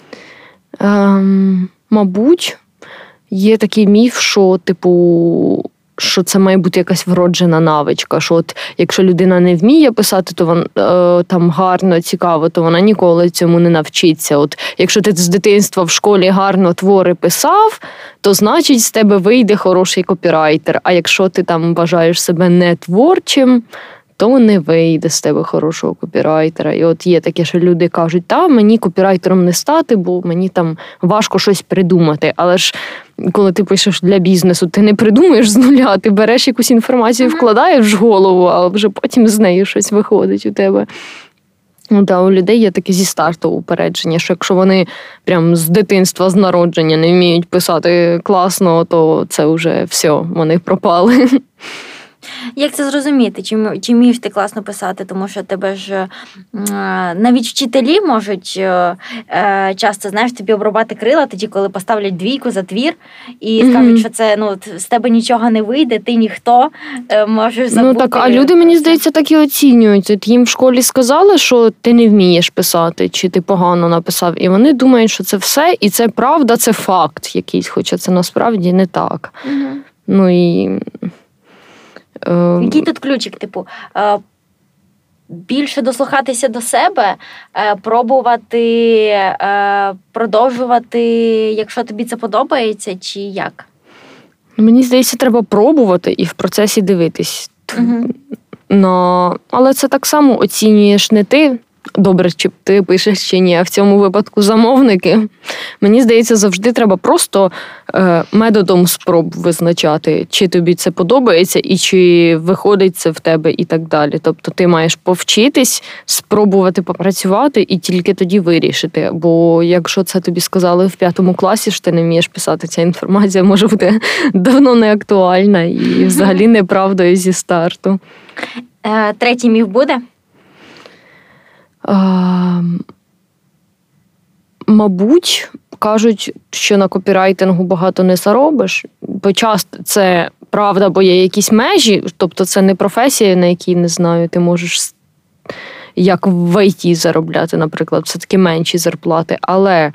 Мабуть, є такий міф, що, що це має бути якась вроджена навичка, що якщо людина не вміє писати, то вона там гарно, цікаво, то вона ніколи цьому не навчиться. Якщо ти з дитинства в школі гарно твори писав, то значить з тебе вийде хороший копірайтер. А якщо ти там вважаєш себе не творчим, то не вийде з тебе хорошого копірайтера. І є таке, що люди кажуть, мені копірайтером не стати, бо мені там важко щось придумати. Але ж коли ти пишеш для бізнесу, ти не придумаєш з нуля, ти береш якусь інформацію, вкладаєш в голову, а вже потім з нею щось виходить у тебе. У людей є таке зі старту упередження, що якщо вони прям з дитинства, з народження не вміють писати класно, то це вже все, вони пропали. Як це зрозуміти? Чи вмієш ти класно писати? Тому що тебе ж навіть вчителі можуть часто, тобі обрубати крила тоді, коли поставлять 2 за твір і скажуть, що це, з тебе нічого не вийде, ти ніхто, можеш забути. А люди, мені здається, так і оцінюють. Їм в школі сказали, що ти не вмієш писати, чи ти погано написав. І вони думають, що це все, і це правда, це факт якийсь, хоча це насправді не так. Який тут ключик, більше дослухатися до себе, пробувати, продовжувати, якщо тобі це подобається, чи як? Мені здається, треба пробувати і в процесі дивитись. Але це так само оцінюєш не ти, добре, чи ти пишеш, чи ні. А в цьому випадку замовники. Мені здається, завжди треба просто методом спроб визначати, чи тобі це подобається, і чи виходить це в тебе, і так далі. Тобто ти маєш повчитись, спробувати попрацювати, і тільки тоді вирішити. Бо якщо це тобі сказали в 5 класі, що ти не вмієш писати, ця інформація може бути давно не актуальна і взагалі неправдою зі старту. Третій міф буде? Мабуть, кажуть, що на копірайтингу багато не заробиш. Бо часто це правда, бо є якісь межі, тобто це не професія, на якій, не знаю, ти можеш як в ІТ заробляти, наприклад, все-таки менші зарплати. Але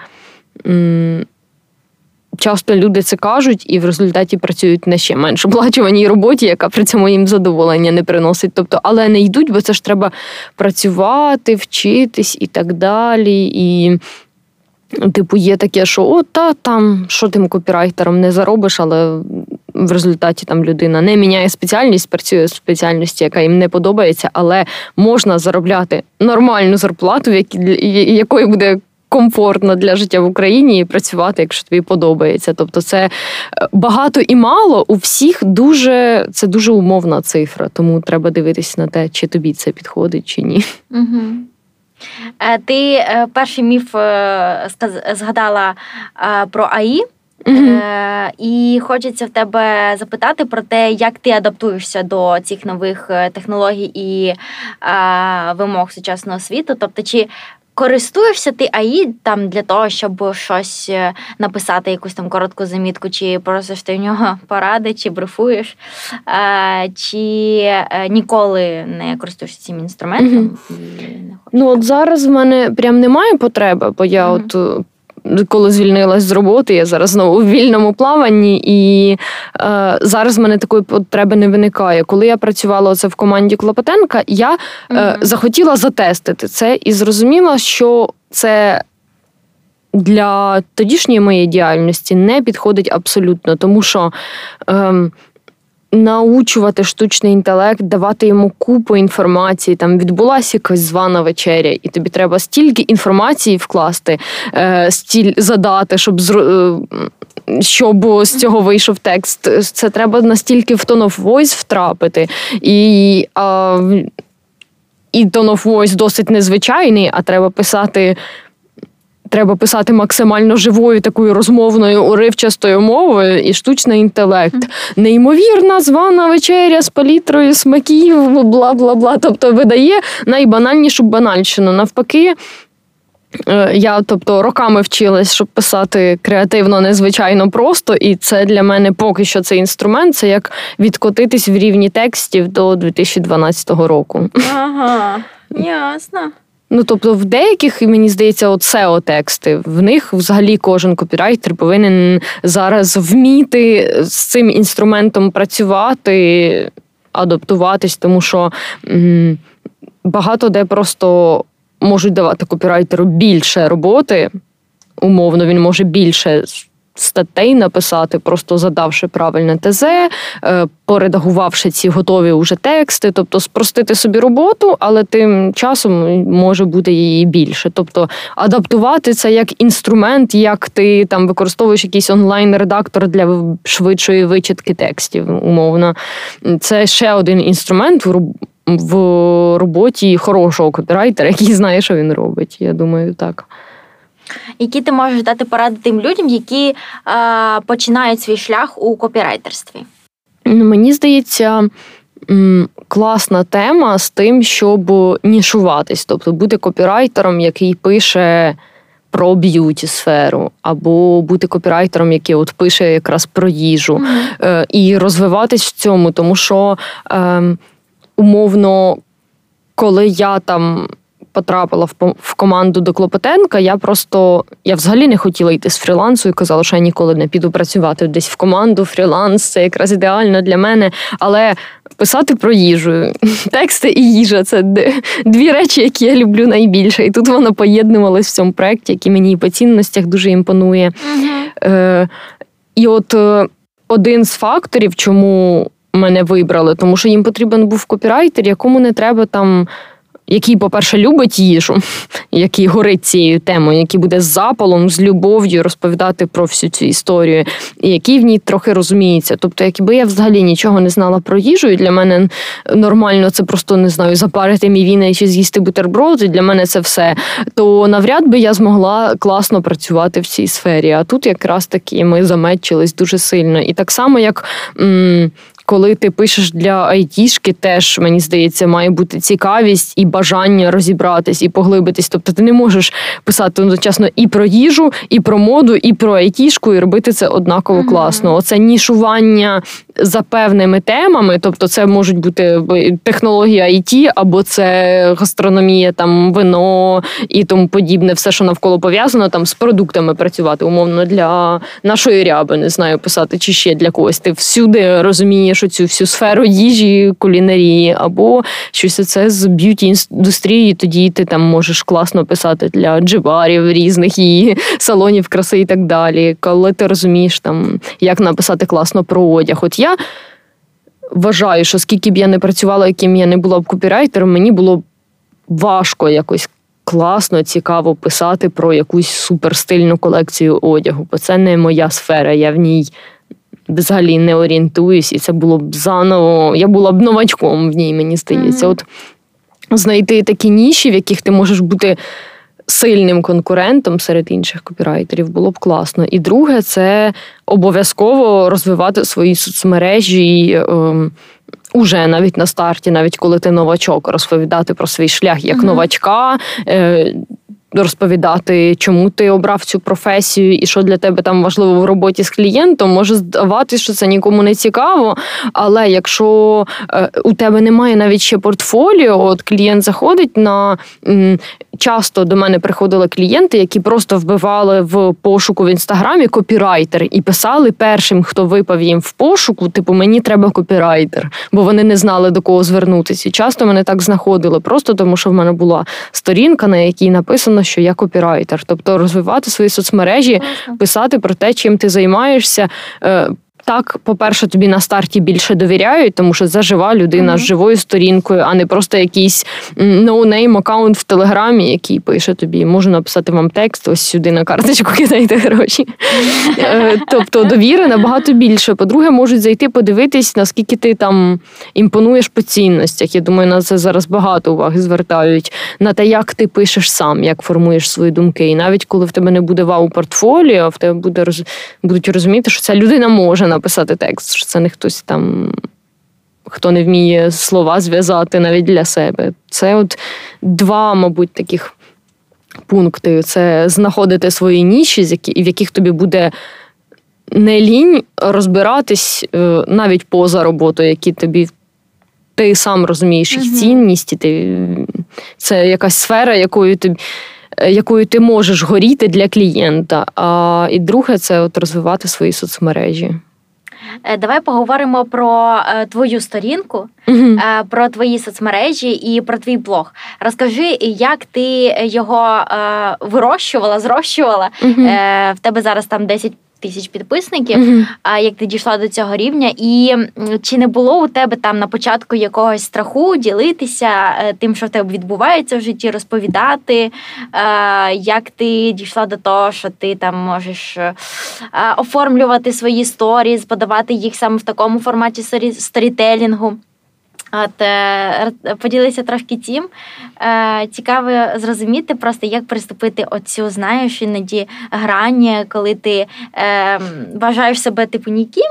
часто люди це кажуть і в результаті працюють на ще менш оплачуваній роботі, яка при цьому їм задоволення не приносить. Тобто, але не йдуть, бо це ж треба працювати, вчитись і так далі. І типу є таке, що там, що тим копірайтером не заробиш, але в результаті там людина не міняє спеціальність, працює в спеціальності, яка їм не подобається, але можна заробляти нормальну зарплату, якої буде комфортно для життя в Україні і працювати, якщо тобі подобається. Тобто це багато і мало, у всіх це дуже умовна цифра, тому треба дивитись на те, чи тобі це підходить, чи ні. Угу. Ти перший міф згадала про АІ, і хочеться в тебе запитати про те, як ти адаптуєшся до цих нових технологій і вимог сучасного світу. Тобто, чи користуєшся ти АІ там для того, щоб щось написати, якусь там коротку замітку, чи просиш ти в нього поради, чи брифуєш, чи ніколи не користуєшся цим інструментом? Ну, от зараз в мене прям немає потреби, бо я коли звільнилась з роботи, я зараз знову в вільному плаванні, і зараз в мене такої потреби не виникає. Коли я працювала оце в команді Клопотенка, я захотіла затестити це і зрозуміла, що це для тодішньої моєї діяльності не підходить абсолютно, тому що научувати штучний інтелект, давати йому купу інформації, там відбулася якась звана вечеря, і тобі треба стільки інформації вкласти, задати, щоб з цього вийшов текст. Це треба настільки в tone of voice втрапити. І tone of voice досить незвичайний, а треба писати максимально живою, такою розмовною, уривчастою мовою, і штучний інтелект. Неймовірна звана вечеря з палітрою смаків, бла-бла-бла. Тобто видає найбанальнішу банальщину. Навпаки, я, роками вчилась, щоб писати креативно, незвичайно просто, і це для мене поки що цей інструмент, це як відкотитись в рівні текстів до 2012 року. Ага, ясно. Ну, тобто в деяких, мені здається, SEO-тексти, в них взагалі кожен копірайтер повинен зараз вміти з цим інструментом працювати, адаптуватись, тому що багато де просто можуть давати копірайтеру більше роботи, умовно, він може більше статей написати, просто задавши правильне ТЗ, поредагувавши ці готові уже тексти, тобто спростити собі роботу, але тим часом може бути її більше. Тобто адаптувати це як інструмент, як ти там використовуєш якийсь онлайн-редактор для швидшої вичитки текстів, умовно. Це ще один інструмент в роботі хорошого копірайтера, який знає, що він робить. Я думаю, так. Які ти можеш дати поради тим людям, які починають свій шлях у копірайтерстві? Мені здається, класна тема з тим, щоб нішуватись. Тобто бути копірайтером, який пише про б'юті-сферу, або бути копірайтером, який пише якраз про їжу. І розвиватись в цьому, тому що, умовно, коли я там потрапила в команду до Клопотенка, я взагалі не хотіла йти з фрілансу і казала, що я ніколи не піду працювати десь в команду, фріланс, це якраз ідеально для мене, але писати про їжу, тексти і їжа – це дві речі, які я люблю найбільше, і тут воно поєднувалось в цьому проєкті, який мені і по цінностях дуже імпонує. І один з факторів, чому мене вибрали, тому що їм потрібен був копірайтер, якому не треба там який, по-перше, любить їжу, який горить цією темою, який буде з запалом, з любов'ю розповідати про всю цю історію, і який в ній трохи розуміється. Тобто, якби я взагалі нічого не знала про їжу, і для мене нормально це просто, не знаю, запарити мівіни чи з'їсти бутерброд, і для мене це все, то навряд би я змогла класно працювати в цій сфері. А тут якраз таки ми замечились дуже сильно. І так само, як коли ти пишеш для айтішки, теж, мені здається, має бути цікавість і бажання розібратись і поглибитись. Тобто ти не можеш писати одночасно і про їжу, і про моду, і про айтішку, і робити це однаково класно. Оце нішування за певними темами, тобто це можуть бути технологія IT, або це гастрономія, там, вино і тому подібне, все, що навколо пов'язано, там, з продуктами працювати, умовно, для нашої ряби, не знаю, писати, чи ще для когось. Ти всюди розумієш оцю всю сферу їжі, кулінарії, або щось це з б'юті-індустрії, тоді ти там можеш класно писати для джибарів різних і салонів краси і так далі. Коли ти розумієш, там, як написати класно про одяг. От я вважаю, що скільки б я не працювала, яким я не була б копірайтером, мені було б важко якось класно, цікаво писати про якусь суперстильну колекцію одягу, бо це не моя сфера, я в ній взагалі не орієнтуюсь, і це було б заново, я була б новачком в ній, мені здається. От знайти такі ніші, в яких ти можеш бути сильним конкурентом серед інших копірайтерів, було б класно. І друге, це обов'язково розвивати свої соцмережі уже навіть на старті, навіть коли ти новачок, розповідати про свій шлях як новачка, розповідати, чому ти обрав цю професію і що для тебе там важливо в роботі з клієнтом. Може здаватися, що це нікому не цікаво, але якщо у тебе немає навіть ще портфоліо, от клієнт заходить на... Часто до мене приходили клієнти, які просто вбивали в пошуку в Інстаграмі копірайтер і писали першим, хто випав їм в пошуку, типу, мені треба копірайтер, бо вони не знали, до кого звернутися. І часто мене так знаходили, просто тому що в мене була сторінка, на якій написано, що я копірайтер. Тобто розвивати свої соцмережі, писати про те, чим ти займаєшся. Так, по-перше, тобі на старті більше довіряють, тому що це жива людина з живою сторінкою, а не просто якийсь ноунейм аккаунт в Телеграмі, який пише тобі, можу написати вам текст, ось сюди на карточку кидайте гроші. Тобто довіри набагато більше. По-друге, можуть зайти подивитись, наскільки ти там імпонуєш по цінностях. Я думаю, на це зараз багато уваги звертають. На те, як ти пишеш сам, як формуєш свої думки. І навіть коли в тебе не буде вау-портфоліо, в тебе будуть розуміти, що ця людина може написати текст, що це не хтось там, хто не вміє слова зв'язати навіть для себе. Це от два, мабуть, таких пункти. Це знаходити свої ніші, в яких тобі буде не лінь розбиратись навіть поза роботою, які тобі ти сам розумієш їх цінність, і це якась сфера, якою ти можеш горіти для клієнта. І друге, це от розвивати свої соцмережі. Давай поговоримо про твою сторінку, про твої соцмережі і про твій блог. Розкажи, як ти його вирощувала, зрощувала. В тебе зараз там 10 тисяч підписників, як ти дійшла до цього рівня, і чи не було у тебе там на початку якогось страху ділитися тим, що в тебе відбувається в житті, розповідати, як ти дійшла до того, що ти там можеш оформлювати свої сторіз, подавати їх саме в такому форматі сторітелінгу. Поділися трошки цим. Цікаво зрозуміти просто, як приступити оцю, знаєш, іноді грані, коли ти вважаєш себе типу ніким,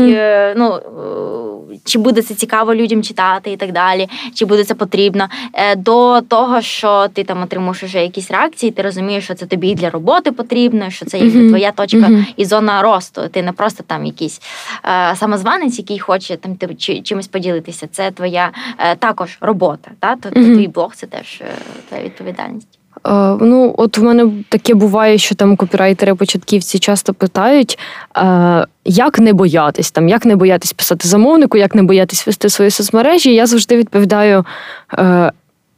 чи буде це цікаво людям читати і так далі, чи буде це потрібно, до того, що ти там отримуєш вже якісь реакції, ти розумієш, що це тобі для роботи потрібно, що це якби твоя точка і зона росту. Ти не просто там якийсь самозванець, який хоче там чимось поділитися. Це твоя також робота. Твій блог – це теж твоя відповідальність. От в мене таке буває, що там копірайтери-початківці часто питають, як не боятись, як не боятись писати замовнику, як не боятись вести свої соцмережі. Я завжди відповідаю,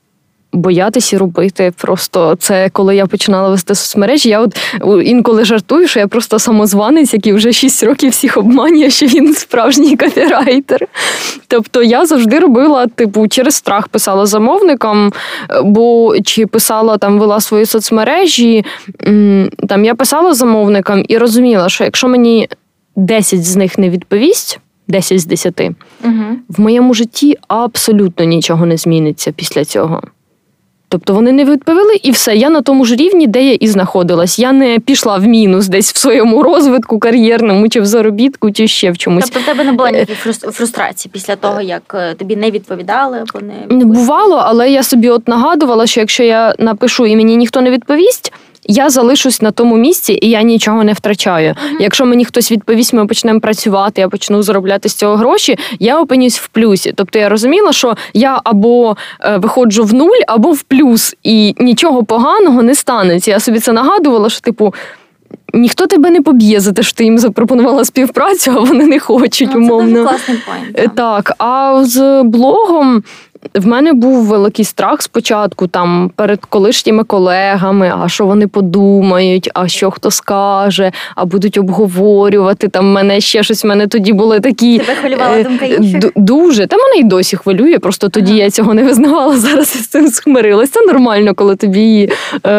боятися робити. Просто це коли я починала вести соцмережі, я інколи жартую, що я просто самозванець, який вже 6 років всіх обманює, що він справжній копірайтер. Тобто я завжди робила, через страх писала замовникам, чи писала, вела свої соцмережі, я писала замовникам і розуміла, що якщо мені 10 з них не відповість, 10 з 10, в моєму житті абсолютно нічого не зміниться після цього. Тобто вони не відповіли, і все, я на тому ж рівні, де я і знаходилась. Я не пішла в мінус десь в своєму розвитку кар'єрному, чи в заробітку, чи ще в чомусь. Тобто в тебе не було ніяких фрустрацій після того, як тобі не відповідали? Або не бувало, але я собі нагадувала, що якщо я напишу і мені ніхто не відповість, я залишусь на тому місці, і я нічого не втрачаю. Якщо мені хтось відповість, ми почнемо працювати, я почну заробляти з цього гроші, я опинюсь в плюсі. Тобто я розуміла, що я або виходжу в нуль, або в плюс, і нічого поганого не станеться. Я собі це нагадувала, що, ніхто тебе не поб'є за те, що ти їм запропонувала співпрацю, а вони не хочуть, умовно. Це дуже класний поінт. Так, а з блогом в мене був великий страх спочатку, перед колишніми колегами, а що вони подумають, а що хто скаже, а будуть обговорювати, мене ще щось, в мене тоді були такі... Тебе хвилювала думка інших? Дуже. Мене і досі хвилює, просто тоді я цього не визнавала, зараз я з цим змирилася. Це нормально, коли тобі...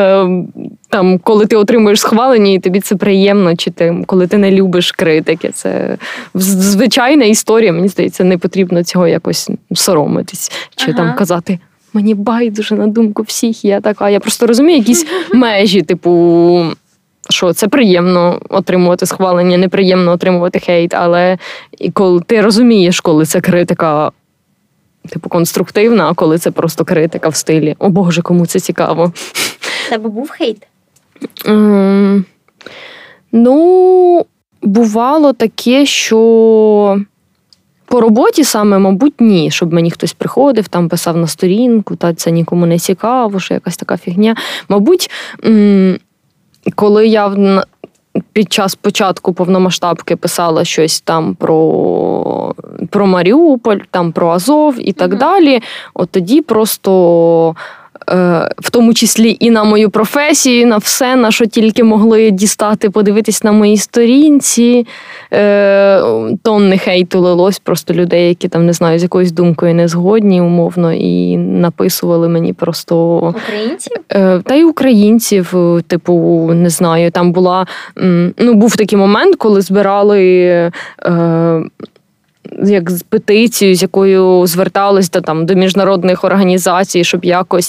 коли ти отримуєш схвалення, і тобі це приємно, чи коли ти не любиш критики. Це звичайна історія, мені здається, не потрібно цього якось соромитись. Чи казати, мені байдуже на думку всіх, я така. Я просто розумію якісь межі, що це приємно отримувати схвалення, неприємно отримувати хейт, але і коли ти розумієш, коли це критика конструктивна, а коли це просто критика в стилі «О Боже, кому це цікаво». У тебе був хейт? Бувало таке, що по роботі саме, мабуть, ні. Щоб мені хтось приходив, писав на сторінку, це нікому не цікаво, що якась така фігня. Мабуть, коли я під час початку повномасштабки писала щось про Маріуполь, про Азов і так далі, тоді просто... в тому числі і на мою професію, на все, на що тільки могли дістати, подивитись на моїй сторінці. Тонни хейту лилось, просто людей, які не знаю, з якоюсь думкою не згодні, умовно, і написували мені просто... Українців? Та й українців, не знаю, був такий момент, коли збирали... як петицію, з якою звертались до міжнародних організацій, щоб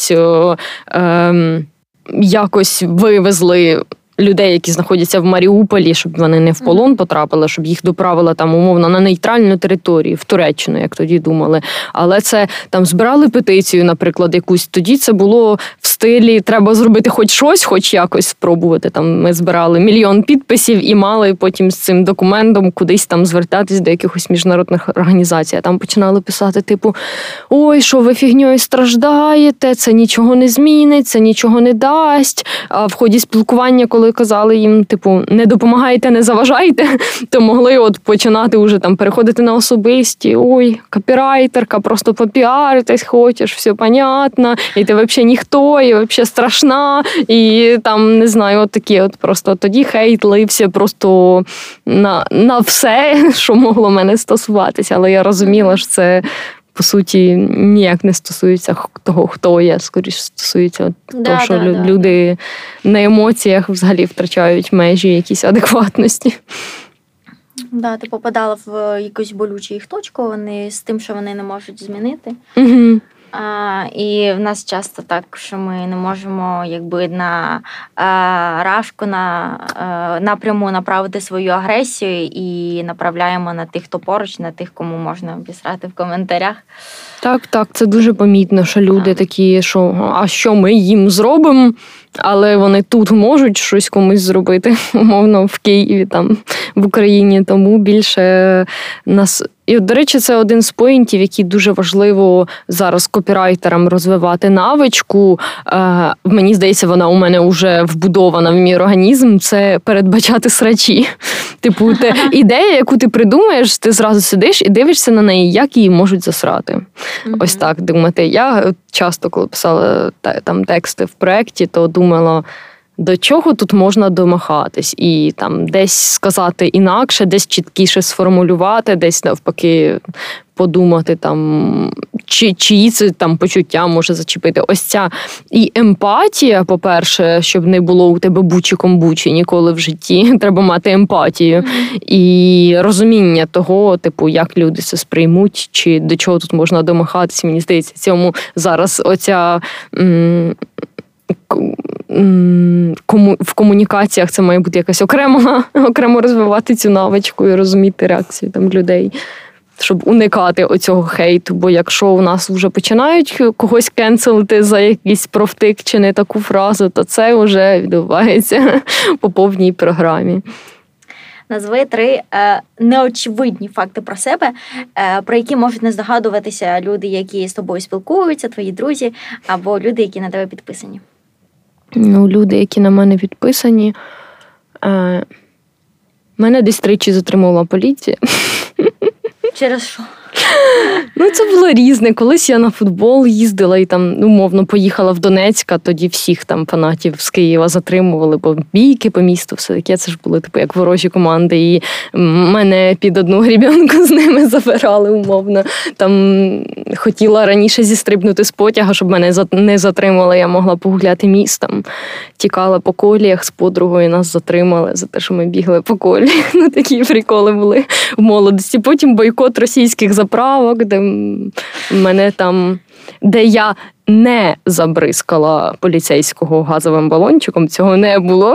якось вивезли людей, які знаходяться в Маріуполі, щоб вони не в полон потрапили, щоб їх доправили умовно на нейтральну територію, в Туреччину, як тоді думали. Але це збирали петицію, наприклад, якусь. Тоді це було в стилі треба зробити хоч щось, хоч якось спробувати. Ми збирали 1 мільйон підписів і мали потім з цим документом кудись звертатись до якихось міжнародних організацій. А там починали писати, ой, що ви фігньою страждаєте, це нічого не змінить, це нічого не дасть. А в ході спілкування, коли казали їм, не допомагайте, не заважайте, то могли починати вже переходити на особисті. Ой, копірайтерка, просто попіаритись хочеш, все понятно, і ти взагалі ніхто, і взагалі страшна, і не знаю, такі просто тоді хейт лився просто на все, що могло мене стосуватися, але я розуміла, що це по суті, ніяк не стосується того, хто я, скоріше стосується того, що люди на емоціях взагалі втрачають межі якісь адекватності. Ти попадала в якусь болючу їх точку, вони з тим, що вони не можуть змінити. Угу. І в нас часто так, що ми не можемо на рашку, напряму направити свою агресію і направляємо на тих, хто поруч, на тих, кому можна обісрати в коментарях. Так, це дуже помітно, що люди такі, що а що ми їм зробимо, але вони тут можуть щось комусь зробити, умовно, в Києві, в Україні, тому більше нас... І, до речі, це один з поінтів, який дуже важливо зараз копірайтерам розвивати навичку. Мені здається, вона у мене вже вбудована в мій організм, це передбачати срачі. Типу, ідея, яку ти придумаєш, ти зразу сидиш і дивишся на неї, як її можуть засрати. Ось так думати. Я часто, коли писала там тексти в проєкті, то думала, до чого тут можна домахатись? І там десь сказати інакше, десь чіткіше сформулювати, десь навпаки подумати, там, чиї це там почуття може зачепити. Ось ця і емпатія, по-перше, щоб не було у тебе бучі-комбучі ніколи в житті. Треба мати емпатію. І розуміння того, типу, як люди це сприймуть, чи до чого тут можна домахатись. Мені здається, цьому зараз оця... в комунікаціях це має бути якась окремо розвивати цю навичку і розуміти реакцію там людей, щоб уникати оцього хейту. Бо якщо у нас вже починають когось кенселити за якийсь профтик чи не таку фразу, то це вже відбувається по повній програмі. Назви 3 неочевидні факти про себе, про які можуть не здогадуватися люди, які з тобою спілкуються, твої друзі, або люди, які на тебе підписані. Ну, люди, які на мене підписані. Мене десь 3 затримувала поліція. Через що? Ну, це було різне. Колись я на футбол їздила і там, умовно, поїхала в Донецьк, а тоді всіх там фанатів з Києва затримували, бо бійки по місту, все таке. Це ж були, типу, як ворожі команди. І мене під одну грібенку з ними забирали, умовно. Там хотіла раніше зістрибнути з потяга, щоб мене не затримали. Я могла погуляти містом. Тікала по коліях з подругою, нас затримали за те, що ми бігли по коліях. Ну, такі приколи були в молодості. Потім бойкот російських заправок, де я не забризкала поліцейського газовим балончиком, цього не було.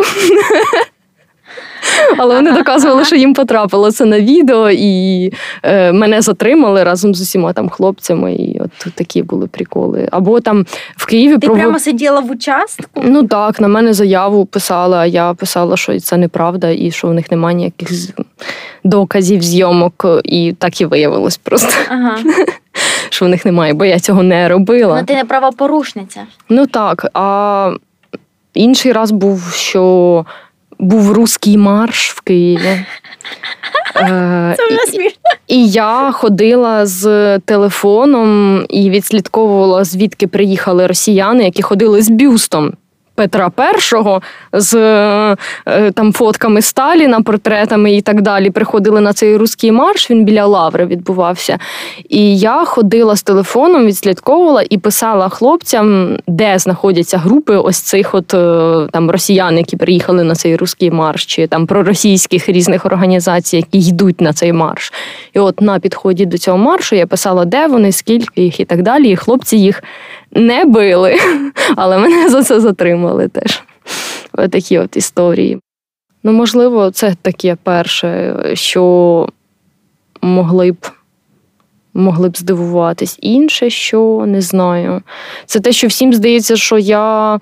Але вони доказували, що їм потрапило це на відео, і мене затримали разом з усіма там хлопцями, і от такі були приколи. Або там в Києві... Ти прямо сиділа в участку? Ну так, на мене заяву писали, а я писала, що це неправда, і що в них немає ніяких доказів, зйомок, і так і виявилось просто. Ага. Що в них немає, бо я цього не робила. Ну ти не правопорушниця. Ну так, а інший раз був, що був руський марш в Києві. Це вже смішно. І я ходила з телефоном і відслідковувала, звідки приїхали росіяни, які ходили з бюстом Петра І, з там фотками Сталіна, портретами і так далі. Приходили на цей руський марш, він біля Лаври відбувався. І я ходила з телефоном, відслідковувала і писала хлопцям, де знаходяться групи ось цих от там росіян, які приїхали на цей руський марш, чи там проросійських різних організацій, які йдуть на цей марш. І от на підході до цього маршу я писала, де вони, скільки їх і так далі. І хлопці їх не били, але мене за це затримали теж. Ось такі от історії. Ну, можливо, це таке перше, що могли б здивуватись. Інше, що не знаю. Це те, що всім здається, що я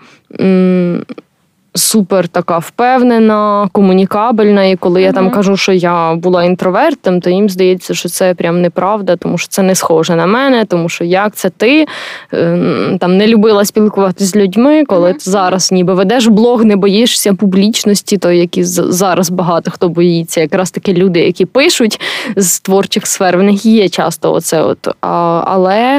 супер така впевнена, комунікабельна, і коли я там кажу, що я була інтровертом, то їм здається, що це прям неправда, тому що це не схоже на мене, тому що як це ти там не любила спілкуватися з людьми, коли ти зараз ніби ведеш блог, не боїшся публічності, то які зараз багато хто боїться, якраз таки люди, які пишуть з творчих сфер, в них є часто оце от, але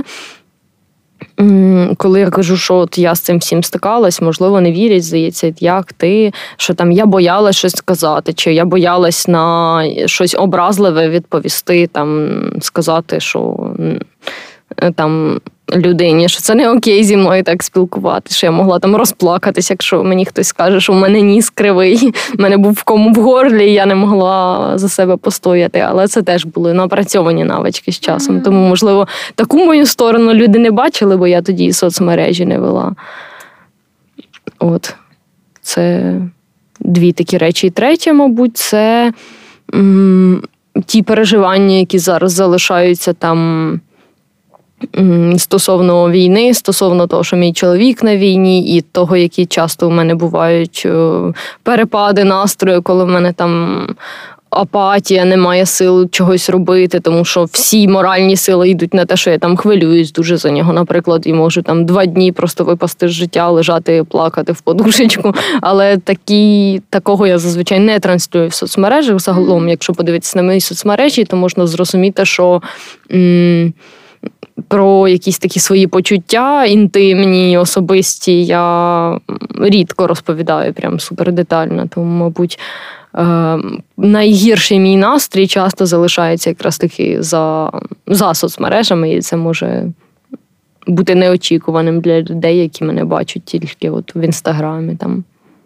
коли я кажу, що от я з цим всім стикалась, можливо, не вірять, здається, як ти, що там я боялась щось сказати, чи я боялась на щось образливе відповісти, там, сказати, що там людині, що це не окей зі мною так спілкуватися, що я могла там розплакатись, якщо мені хтось скаже, що в мене ніс кривий, в мене був ком в горлі, і я не могла за себе постояти. Але це теж були напрацьовані навички з часом. Тому, можливо, таку мою сторону люди не бачили, бо я тоді соцмережі не вела. От. Це 2 такі речі. І третє, мабуть, це ті переживання, які зараз залишаються там стосовно війни, стосовно того, що мій чоловік на війні, і того, які часто у мене бувають перепади настрою, коли в мене там апатія, немає сил чогось робити, тому що всі моральні сили йдуть на те, що я там хвилююсь дуже за нього, наприклад, і можу там 2 дні просто випасти з життя, лежати, плакати в подушечку. Але такого я зазвичай не транслюю в соцмережах. Загалом, якщо подивитися на мої соцмережі, то можна зрозуміти, що про якісь такі свої почуття інтимні, особисті я рідко розповідаю прям супер детально. Тому, мабуть, найгірший мій настрій часто залишається якраз таки за соцмережами, і це може бути неочікуваним для людей, які мене бачать тільки от в Інстаграмі там.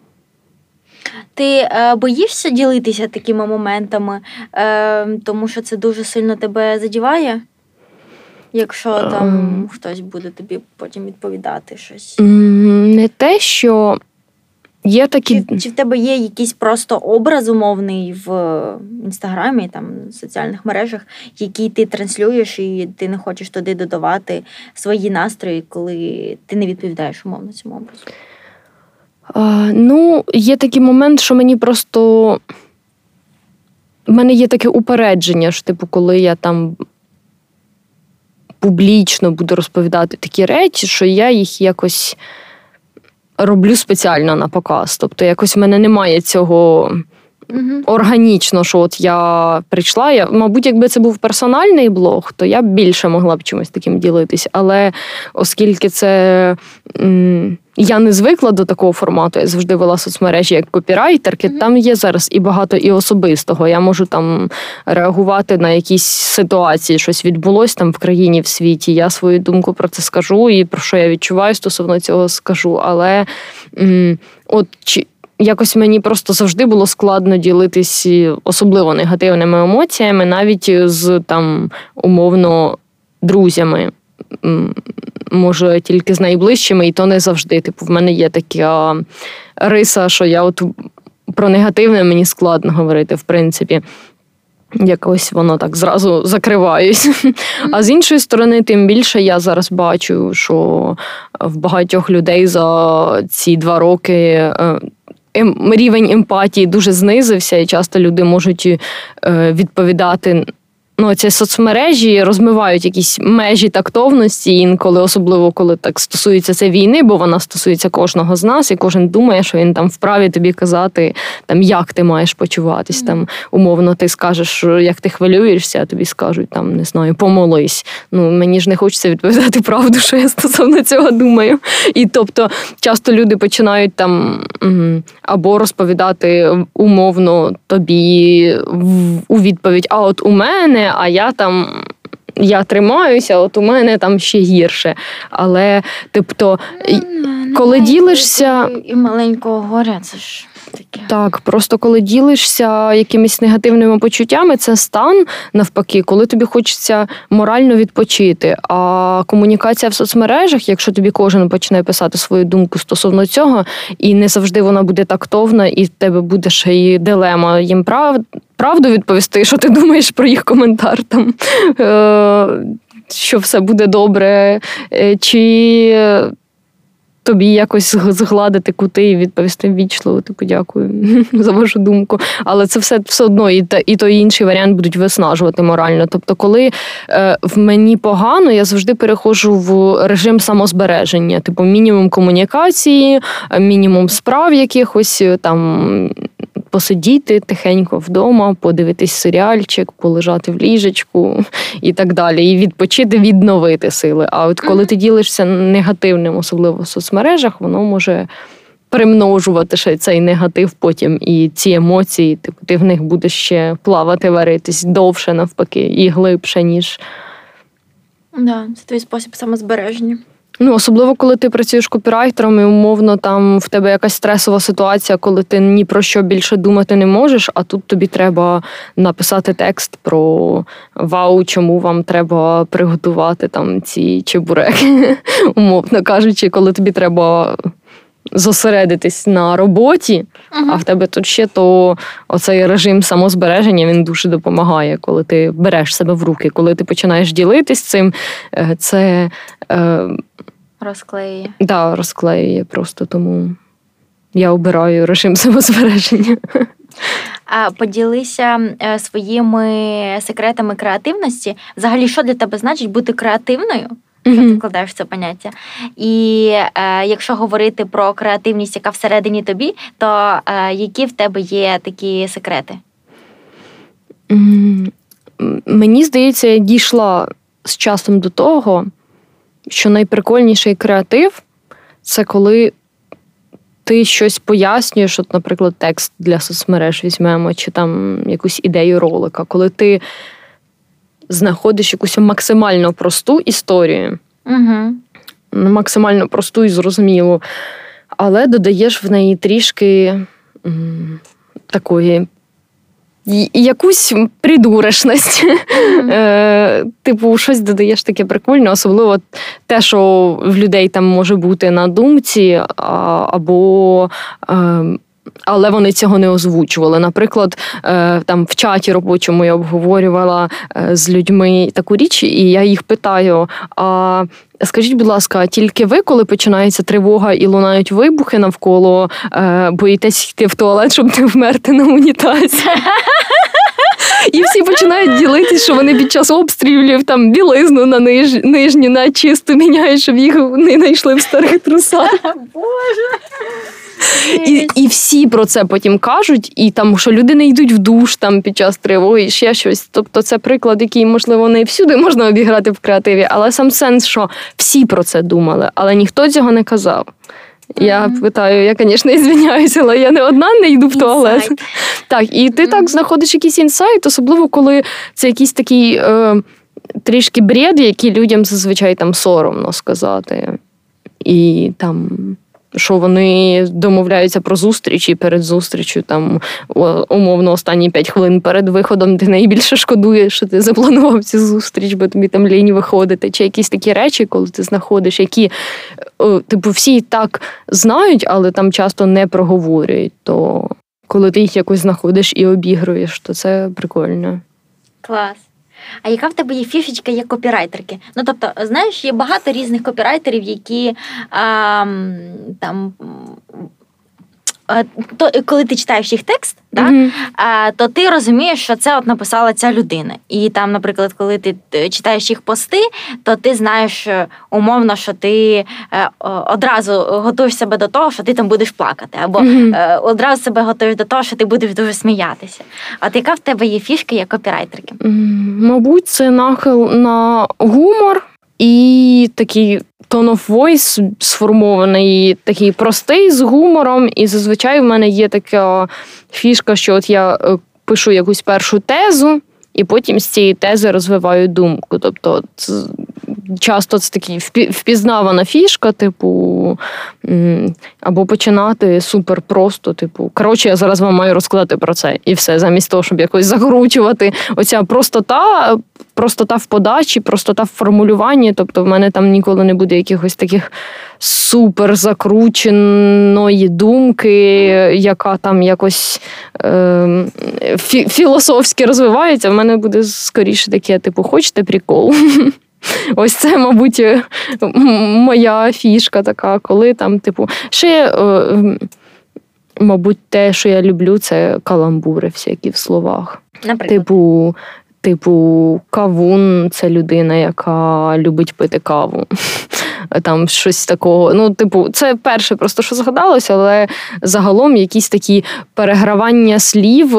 Ти боїшся ділитися такими моментами, тому що це дуже сильно тебе задіває? Якщо там хтось буде тобі потім відповідати щось? Не те, що є такі... Чи в тебе є якийсь просто образ умовний в Інстаграмі, там, в соціальних мережах, який ти транслюєш, і ти не хочеш туди додавати свої настрої, коли ти не відповідаєш умовно цьому образу? Є такий момент, що мені просто... В мене є таке упередження, що, коли я там публічно буду розповідати такі речі, що я їх якось роблю спеціально на показ. Тобто якось в мене немає цього органічно, що от я прийшла. Мабуть, якби це був персональний блог, то я б більше могла б чимось таким ділитись. Але оскільки це... Я не звикла до такого формату, я завжди вела соцмережі як копірайтерки, там є зараз і багато і особистого. Я можу там реагувати на якісь ситуації, щось відбулось там в країні, в світі, я свою думку про це скажу, і про що я відчуваю стосовно цього скажу. Але якось мені просто завжди було складно ділитись особливо негативними емоціями, навіть з там умовно друзями. Може, тільки з найближчими, і то не завжди. В мене є така риса, що я от про негативне мені складно говорити, в принципі. Якось воно так зразу закриваюсь. А з іншої сторони, тим більше я зараз бачу, що в багатьох людей за ці 2 роки рівень емпатії дуже знизився, і часто люди можуть відповідати. Ці соцмережі розмивають якісь межі тактовності інколи, особливо коли так стосується це війни, бо вона стосується кожного з нас, і кожен думає, що він там вправі тобі казати, там, як ти маєш почуватись. Там, умовно, ти скажеш, як ти хвилюєшся, а тобі скажуть, там, не знаю, помолись. Мені ж не хочеться відповідати правду, що я стосовно цього думаю. І тобто часто люди починають там або розповідати умовно тобі у відповідь, а от у мене, а я тримаюся, от у мене там ще гірше. Але, тобто, коли ділишся... І маленького горя, це ж таке. Так, просто коли ділишся якимись негативними почуттями, це стан, навпаки, коли тобі хочеться морально відпочити. А комунікація в соцмережах, якщо тобі кожен почне писати свою думку стосовно цього, і не завжди вона буде тактовна, і в тебе буде ще й дилема їм правду відповісти, що ти думаєш про їх коментар, там, що все буде добре, чи тобі якось згладити кути і відповісти ввічливо, дякую за вашу думку. Але це все одно і той, і інший варіант будуть виснажувати морально. Тобто, коли в мені погано, я завжди переходжу в режим самозбереження. Мінімум комунікації, мінімум справ якихось, там, посидіти тихенько вдома, подивитись серіальчик, полежати в ліжечку і так далі. І відпочити, відновити сили. А от коли ти ділишся негативним, особливо в соцмережах, воно може примножувати ще цей негатив потім. І ці емоції, ти в них будеш ще плавати, варитись довше навпаки і глибше, ніж... Да, це твій спосіб самозбереження. Особливо, коли ти працюєш копірайтером і, умовно, там в тебе якась стресова ситуація, коли ти ні про що більше думати не можеш, а тут тобі треба написати текст про вау, чому вам треба приготувати там ці чебуреки, умовно кажучи, коли тобі треба зосередитись на роботі, а в тебе тут ще то оцей режим самозбереження, він дуже допомагає, коли ти береш себе в руки, коли ти починаєш ділитись цим, це... Розклеює. Так, розклеює просто, тому я обираю режим самозбереження. Поділися своїми секретами креативності. Взагалі, що для тебе значить бути креативною? Що ти вкладаєш в це поняття? І якщо говорити про креативність, яка всередині тобі, то які в тебе є такі секрети? Мені здається, я дійшла з часом до того, що найприкольніший креатив – це коли ти щось пояснюєш, от, наприклад, текст для соцмереж візьмемо, чи там якусь ідею ролика, коли ти знаходиш якусь максимально просту історію, максимально просту і зрозумілу, але додаєш в неї трішки такої якусь придурочність. Типу, щось додаєш таке прикольне, особливо те, що в людей там може бути на думці, або але вони цього не озвучували. Наприклад, там в чаті робочому я обговорювала з людьми таку річ, і я їх питаю, а скажіть, будь ласка, тільки ви, коли починається тривога і лунають вибухи навколо, боїтесь йти в туалет, щоб не вмерти на унітазі? І всі починають ділитися, що вони під час обстрілів там білизну на нижню на чисту міняють, щоб їх не знайшли в старих трусах. Боже! І всі про це потім кажуть, і там, що люди не йдуть в душ там під час тривоги, і ще щось. Тобто це приклад, який, можливо, не всюди можна обіграти в креативі, але сам сенс, що всі про це думали, але ніхто цього не казав. Я питаю, я, звісно, звиняюся, але я не одна не йду в туалет. Так, і ти так знаходиш якийсь інсайт, особливо, коли це якийсь такий трішки бред, який людям зазвичай там соромно сказати. І там, що вони домовляються про зустріч, і перед зустрічю, там, умовно, останні 5 хвилин перед виходом ти найбільше шкодуєш, що ти запланував цю зустріч, бо тобі там лінь виходити. Чи якісь такі речі, коли ти знаходиш, які, типу, всі так знають, але там часто не проговорюють. То коли ти їх якось знаходиш і обігруєш, то це прикольно. Клас. А яка в тебе є фішечка як копірайтерки? Ну, тобто, знаєш, є багато різних копірайтерів, які там... коли ти читаєш їх текст, то ти розумієш, що це от написала ця людина. І там, наприклад, коли ти читаєш їх пости, то ти знаєш умовно, що ти одразу готуєш себе до того, що ти там будеш плакати, або одразу себе готуєш до того, що ти будеш дуже сміятися. От яка в тебе є фішка як копірайтерки? Мабуть, це нахил на гумор і такий tone of voice сформований, такий простий, з гумором. І зазвичай в мене є така фішка, що от я пишу якусь першу тезу, і потім з цієї тези розвиваю думку. Тобто часто це такий впізнавана фішка, типу, або починати супер просто, типу, коротше, я зараз вам маю розказати про це. І все, замість того, щоб якось закручувати. Оця простота в подачі, простота в формулюванні. Тобто в мене там ніколи не буде якихось таких супер закрученої думки, яка там якось філософськи розвивається. В мене буде скоріше таке, типу, хочете прикол? Ось це, мабуть, моя фішка така, коли там, типу, ще, мабуть, те, що я люблю, це каламбури всякі в словах. Наприклад? Типу, кавун – це людина, яка любить пити каву. Там щось такого. Ну, типу, це перше просто, що згадалося, але загалом якісь такі перегравання слів,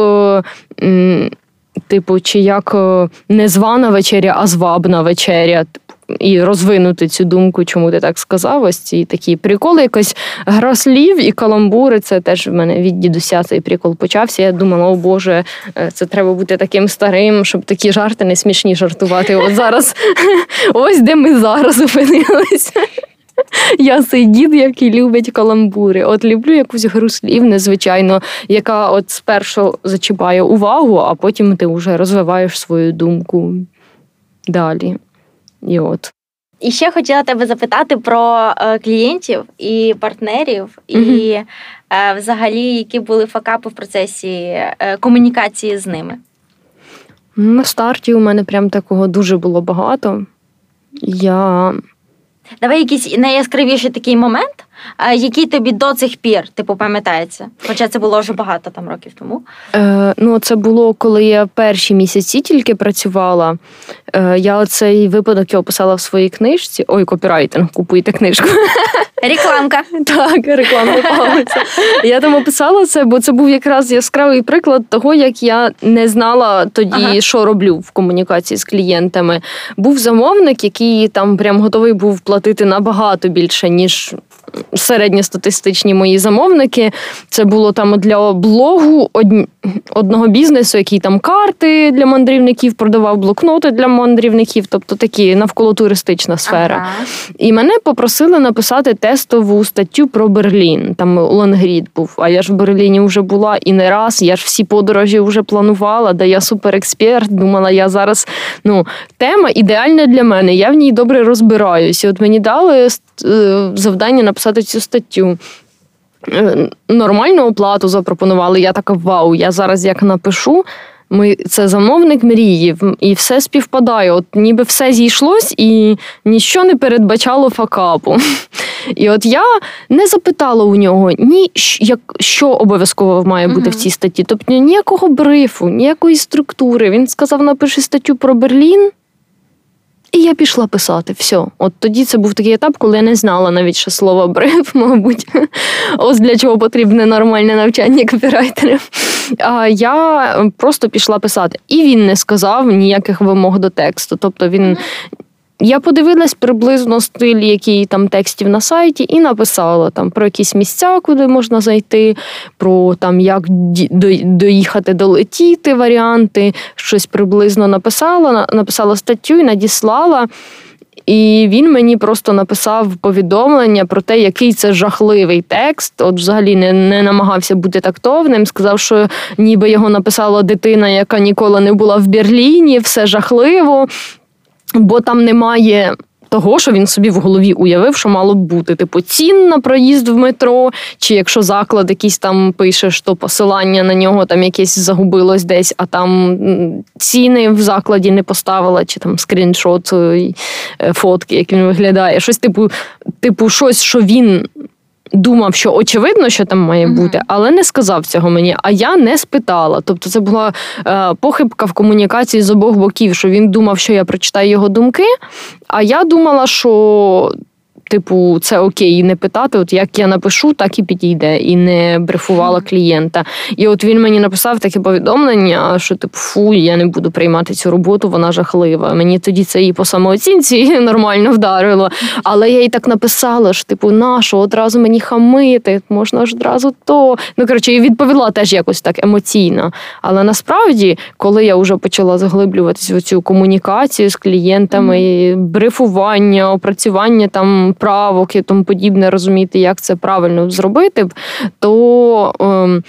типу, чи як незвана вечеря, а звабна вечеря. І розвинути цю думку, чому ти так сказав. Ось ці такі приколи, якась гра слів і каламбури. Це теж в мене від дідуся цей прикол почався. Я думала, о Боже, це треба бути таким старим, щоб такі жарти не смішні жартувати. От зараз, ось де ми зараз опинилися. Я цей дід, який любить каламбури. От люблю якусь гру слів, незвичайно, яка от спершу зачіпає увагу, а потім ти вже розвиваєш свою думку далі. І ще хотіла тебе запитати про клієнтів і партнерів, і взагалі, які були факапи в процесі комунікації з ними. На старті у мене прям такого дуже було багато. Я Давай якийсь найяскравіший такий момент, який тобі до цих пір, пам'ятається? Хоча це було вже багато там років тому. Це було, коли я перші місяці тільки працювала. Я цей випадок описала в своїй книжці. Ой, копірайтинг, купуйте книжку. Рекламка. Так, реклама палиця. Я там описала це, бо це був якраз яскравий приклад того, як я не знала тоді, що роблю в комунікації з клієнтами. Був замовник, який там прям готовий був платити набагато більше, ніж середньостатистичні мої замовники. Це було там для блогу одного бізнесу, який там карти для мандрівників продавав, блокноти для мандрівників, тобто такі навколо туристична сфера. Ага. І мене попросили написати тестову статтю про Берлін. Там лонгрід був, а я ж в Берліні вже була і не раз, я ж всі подорожі вже планувала, да я суперексперт, думала, я зараз, тема ідеальна для мене, я в ній добре розбираюсь. І от мені дали завдання написати цю статтю. Нормальну оплату запропонували, я така, вау, я зараз як напишу, це замовник мрії, і все співпадає. От ніби все зійшлось, і ніщо не передбачало факапу. І от я не запитала у нього, що обов'язково має бути в цій статті. Тобто ніякого брифу, ніякої структури. Він сказав, напиши статтю про Берлін, і я пішла писати, все. От тоді це був такий етап, коли я не знала навіть ще слова бриф, мабуть. Ось для чого потрібне нормальне навчання копірайтерів. А я просто пішла писати. І він не сказав ніяких вимог до тексту. Тобто я подивилась приблизно стиль, який там текстів на сайті, і написала там про якісь місця, куди можна зайти, про там як доїхати, долетіти варіанти, щось приблизно написала статтю і надіслала. І він мені просто написав повідомлення про те, який це жахливий текст. От взагалі не намагався бути тактовним. Сказав, що ніби його написала дитина, яка ніколи не була в Берліні, все жахливо. Бо там немає того, що він собі в голові уявив, що мало б бути. Цін на проїзд в метро, чи якщо заклад якийсь там пишеш, то посилання на нього там якесь загубилось десь, а там ціни в закладі не поставила, чи там скріншот фотки, як він виглядає. Щось щось, що він думав, що очевидно, що там має бути, але не сказав цього мені, а я не спитала. Тобто це була похибка в комунікації з обох боків, що він думав, що я прочитаю його думки, а я думала, що це окей, не питати, от як я напишу, так і підійде, і не брифувала клієнта. І от він мені написав таке повідомлення, що я не буду приймати цю роботу, вона жахлива. Мені тоді це і по самооцінці нормально вдарило, але я їй так написала, що нащо одразу мені хамити, можна ж одразу то. І відповіла теж якось так емоційно. Але насправді, коли я вже почала заглиблюватися в цю комунікацію з клієнтами, брифування, опрацювання там правок і тому подібне, розуміти, як це правильно зробити, то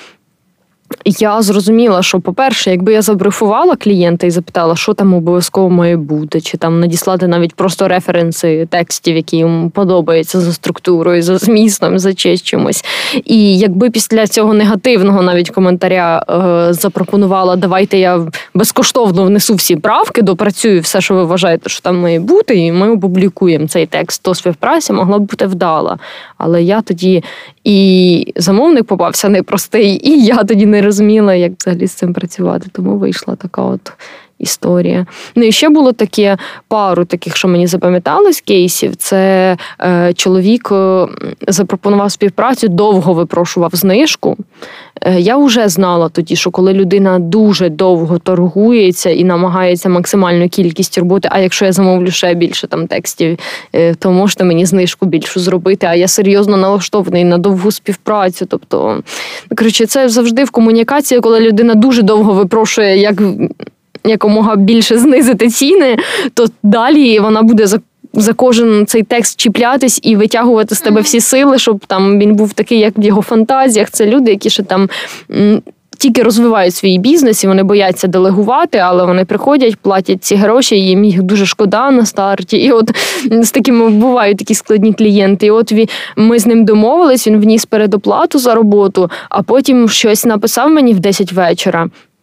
я зрозуміла, що, по-перше, якби я забрифувала клієнта і запитала, що там обов'язково має бути, чи там надіслати навіть просто референси текстів, які йому подобаються за структурою, за змістом, за чимось. І якби після цього негативного навіть коментаря запропонувала, давайте я безкоштовно внесу всі правки, допрацюю все, що ви вважаєте, що там має бути, і ми опублікуємо цей текст, то співпраця могла б бути вдала. Але я тоді і замовник попався непростий, і я тоді не розуміла, як взагалі з цим працювати. Тому вийшла така от історія. І ще було таке, пару таких, що мені запам'яталось кейсів. Це чоловік запропонував співпрацю, довго випрошував знижку. Я вже знала тоді, що коли людина дуже довго торгується і намагається максимальну кількість роботи, а якщо я замовлю ще більше там текстів, то можете мені знижку більшу зробити, а я серйозно налаштований на довгу співпрацю. Тобто, це завжди в комунікації, коли людина дуже довго випрошує, якомога більше знизити ціни, то далі вона буде за кожен цей текст чіплятись і витягувати з тебе всі сили, щоб там він був такий, як в його фантазіях. Це люди, які ще там тільки розвивають свій бізнес, і вони бояться делегувати, але вони приходять, платять ці гроші, їм їх дуже шкода на старті. І от з такими бувають такі складні клієнти. І от ми з ним домовились, він вніс передоплату за роботу, а потім щось написав мені в 10 вечора.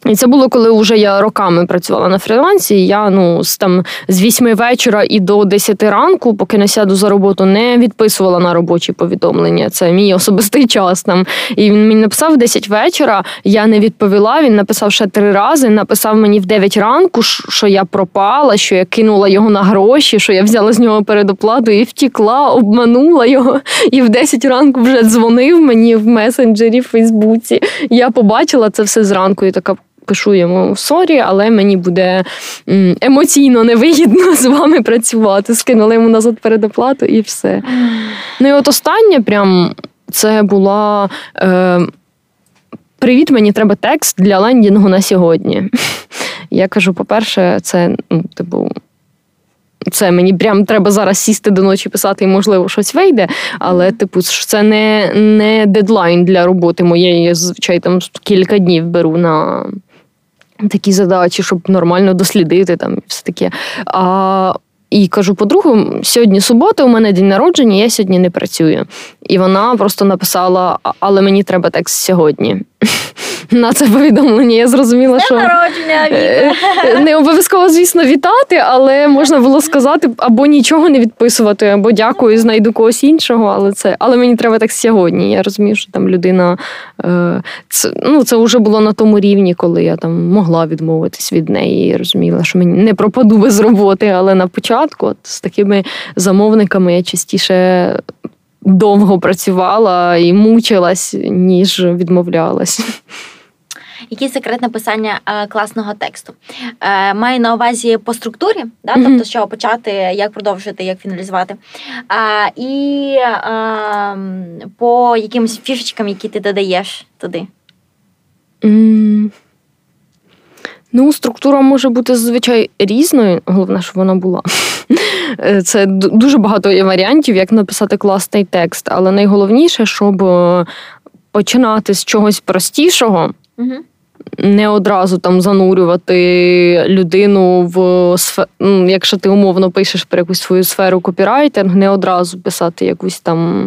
І це було, коли вже я роками працювала на фрілансі, і я з 8 вечора і до 10 ранку, поки не сяду за роботу, не відписувала на робочі повідомлення. Це мій особистий час там. І він мені написав в 10 вечора, я не відповіла, він написав ще 3 рази, написав мені в 9 ранку, що я пропала, що я кинула його на гроші, що я взяла з нього передоплату і втікла, обманула його. І в 10 ранку вже дзвонив мені в месенджері, в Фейсбуці. Я побачила це все зранку і така... Пишу йому сорі, але мені буде емоційно невигідно з вами працювати. Скинула йому назад передоплату і все. Ну і от останнє прям це була «Привіт, мені треба текст для лендінгу на сьогодні». Я кажу, по-перше, це мені прям треба зараз сісти до ночі писати і, можливо, щось вийде, але, це не дедлайн для роботи моєї. Я, зазвичай, там кілька днів беру на такі задачі, щоб нормально дослідити там і все таке. І кажу, по-друге, сьогодні субота, у мене день народження, я сьогодні не працюю. І вона просто написала, але мені треба текст сьогодні. На це повідомлення я зрозуміла, що не обов'язково, звісно, вітати, але можна було сказати або нічого не відписувати, або дякую, знайду когось іншого, але мені треба текст сьогодні. Я розумію, що там людина... Це вже було на тому рівні, коли я там могла відмовитись від неї і розуміла, що мені не пропаду без роботи, але на початку з такими замовниками я частіше довго працювала і мучилась, ніж відмовлялась. Який секрет написання класного тексту? Маю на увазі по структурі, да? Тобто з чого почати, як продовжити, як фіналізувати. І по якимось фішечкам, які ти додаєш туди. Структура може бути зазвичай різною, головне, щоб вона була. Це дуже багато є варіантів, як написати класний текст, але найголовніше, щоб починати з чогось простішого, не одразу там занурювати людину якщо ти умовно пишеш про якусь свою сферу копірайтинг, не одразу писати якусь там,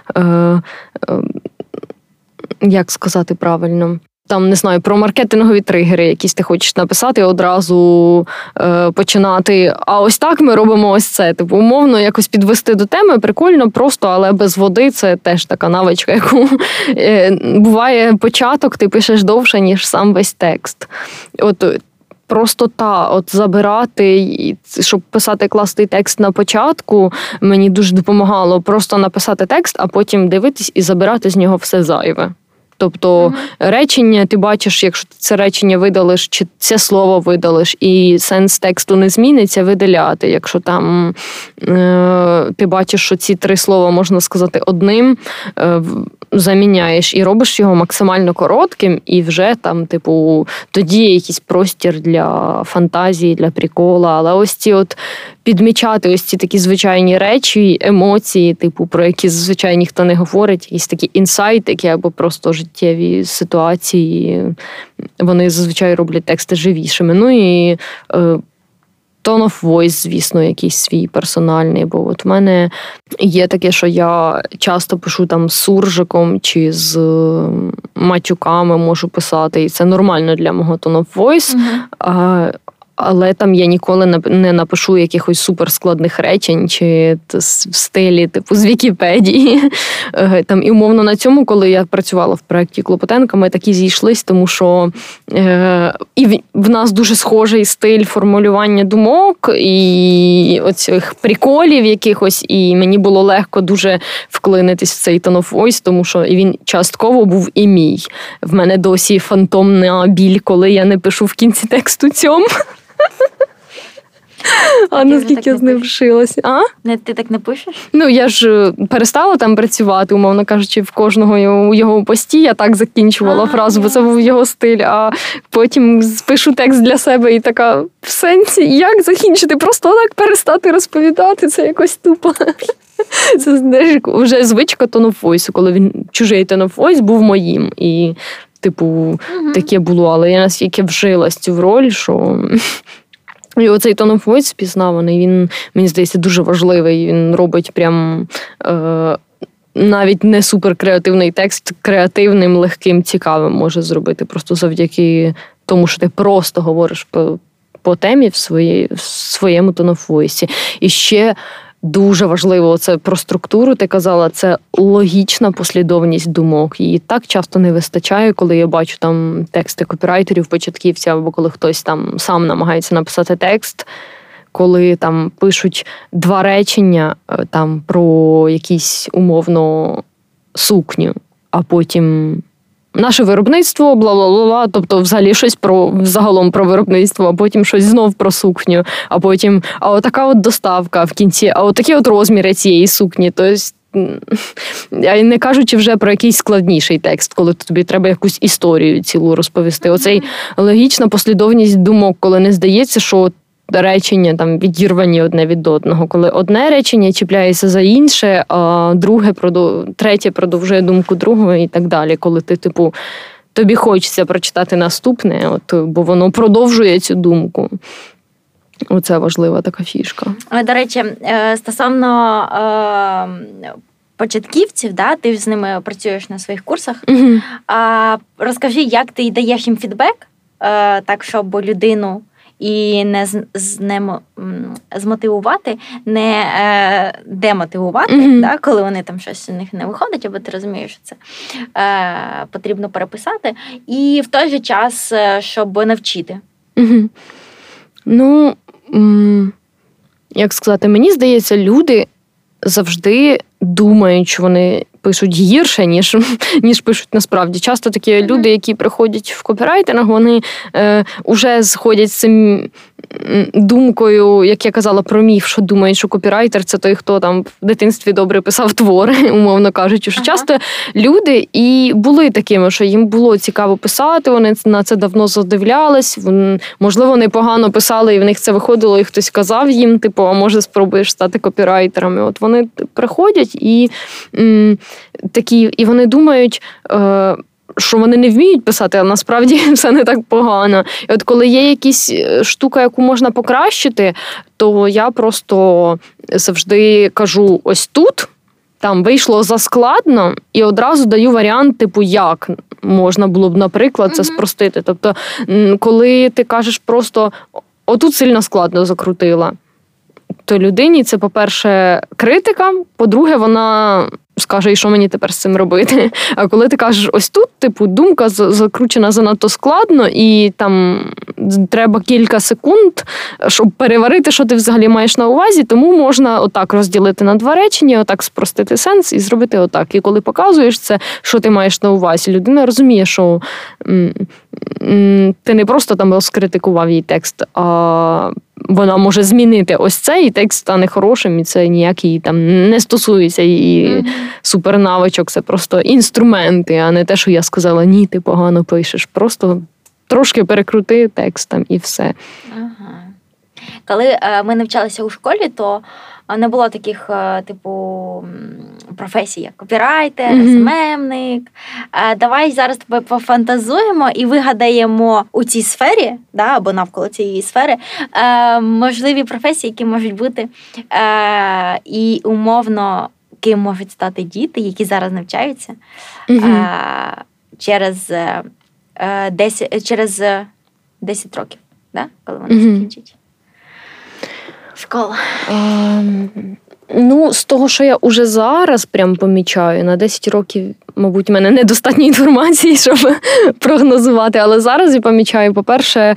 як сказати правильно, там, не знаю, про маркетингові тригери якісь ти хочеш написати, одразу починати, а ось так ми робимо ось це. Умовно якось підвести до теми, прикольно, просто, але без води це теж така навичка, яку буває початок, ти пишеш довше, ніж сам весь текст. Простота, забирати, щоб писати класний текст на початку, мені дуже допомагало просто написати текст, а потім дивитись і забирати з нього все зайве. Тобто речення, ти бачиш, якщо ти це речення видалиш, чи це слово видалиш, і сенс тексту не зміниться, видаляти. Якщо там ти бачиш, що ці 3 слова можна сказати одним, заміняєш і робиш його максимально коротким, і вже там, тоді є якийсь простір для фантазії, для прикола. Але ось ці підмічати ось ці такі звичайні речі, емоції, про які зазвичай ніхто не говорить, якісь такі інсайтики або просто життєві ситуації, вони зазвичай роблять тексти живішими. І tone of voice, звісно, якийсь свій персональний, бо в мене є таке, що я часто пишу там з суржиком чи з матюками можу писати, і це нормально для мого tone of voice, але там я ніколи не напишу якихось суперскладних речень чи в стилі, з Вікіпедії. І умовно на цьому, коли я працювала в проєкті Клопотенка, ми такі зійшлись, тому що і в нас дуже схожий стиль формулювання думок і оцих приколів якихось, і мені було легко дуже вклинитись в цей tone of voice, тому що він частково був і мій. В мене досі фантомна біль, коли я не пишу в кінці тексту цьому. А наскільки я з ним вшилася? Ти так не пишеш? Я ж перестала там працювати, умовно кажучи, в кожного його пості я так закінчувала фразу, бо це був його стиль, а потім пишу текст для себе і така, в сенсі, як закінчити? Просто так перестати розповідати, це якось тупо. Це вже звичка tone of voice, коли він чужий tone of voice був моїм. І, таке було, але я настільки вжилась цю роль, що... І оцей tone of voice спізнаваний, він, мені здається, дуже важливий. Він робить прям навіть не суперкреативний текст, креативним, легким, цікавим може зробити просто завдяки тому що ти просто говориш по темі в своєму tone of voice. І ще дуже важливо, це про структуру, ти казала, це логічна послідовність думок. Її так часто не вистачає, коли я бачу там тексти копірайтерів, початківців, або коли хтось там сам намагається написати текст, коли там пишуть 2 речення там про якісь умовно сукню, а потім наше виробництво, бла-бла-бла, тобто взагалі щось загалом про виробництво, а потім щось знов про сукню, а потім, а отака от доставка в кінці, а отакі от розміри цієї сукні. Тобто, не кажучи вже про якийсь складніший текст, коли тобі треба якусь історію цілу розповісти. Оцей логічна послідовність думок, коли не здається, що речення там відірвані одне від одного, коли одне речення чіпляється за інше, а третє продовжує думку другого і так далі. Коли ти, тобі хочеться прочитати наступне, бо воно продовжує цю думку. Оце важлива така фішка. До речі, стосовно початківців, да, ти з ними працюєш на своїх курсах. Угу. Розкажи, як ти даєш їм фідбек, так, щоб людину і не змотивувати, не демотивувати, да, коли вони там щось у них не виходить, або ти розумієш, що це потрібно переписати, і в той же час, щоб навчити. Угу. Ну, як сказати, мені здається, люди завжди думають, що вони пишуть гірше, ніж пишуть насправді. Часто такі люди, які приходять в копірайтинг, вони вже сходять з цим думкою, як я казала про міф, що думають, що копірайтер – це той, хто там в дитинстві добре писав твори, умовно кажучи. Що часто люди і були такими, що їм було цікаво писати, вони на це давно задивлялись, можливо, непогано писали, і в них це виходило, і хтось казав їм, а може спробуєш стати копірайтерами. От вони приходять і вони думають, що вони не вміють писати, а насправді все не так погано. І от коли є якась штука, яку можна покращити, то я просто завжди кажу, ось тут, там вийшло заскладно, і одразу даю варіант, як можна було б, наприклад, це спростити. Тобто, коли ти кажеш просто, отут сильно складно закрутила, то людині це, по-перше, критика, по-друге, вона скаже, і що мені тепер з цим робити. А коли ти кажеш, ось тут, думка закручена занадто складно, і там треба кілька секунд, щоб переварити, що ти взагалі маєш на увазі, тому можна отак розділити на 2 речення, отак спростити сенс і зробити отак. І коли показуєш це, що ти маєш на увазі, людина розуміє, що ти не просто там розкритикував її текст, а вона може змінити ось це, і текст стане хорошим, і це ніякий там не стосується і супернавичок, це просто інструменти, а не те, що я сказала, ні, ти погано пишеш. Просто трошки перекрути текст там і все. Ага. Коли ми навчалися у школі, то не було таких, професій, як копірайтер, СММник. Давай зараз тебе пофантазуємо і вигадаємо у цій сфері, да, або навколо цієї сфери, можливі професії, які можуть бути, і умовно, ким можуть стати діти, які зараз навчаються, через 10 років, да, коли вони закінчать школу. З того, що я уже зараз прям помічаю, на 10 років, мабуть, в мене недостатньо інформації, щоб прогнозувати, але зараз я помічаю, по-перше,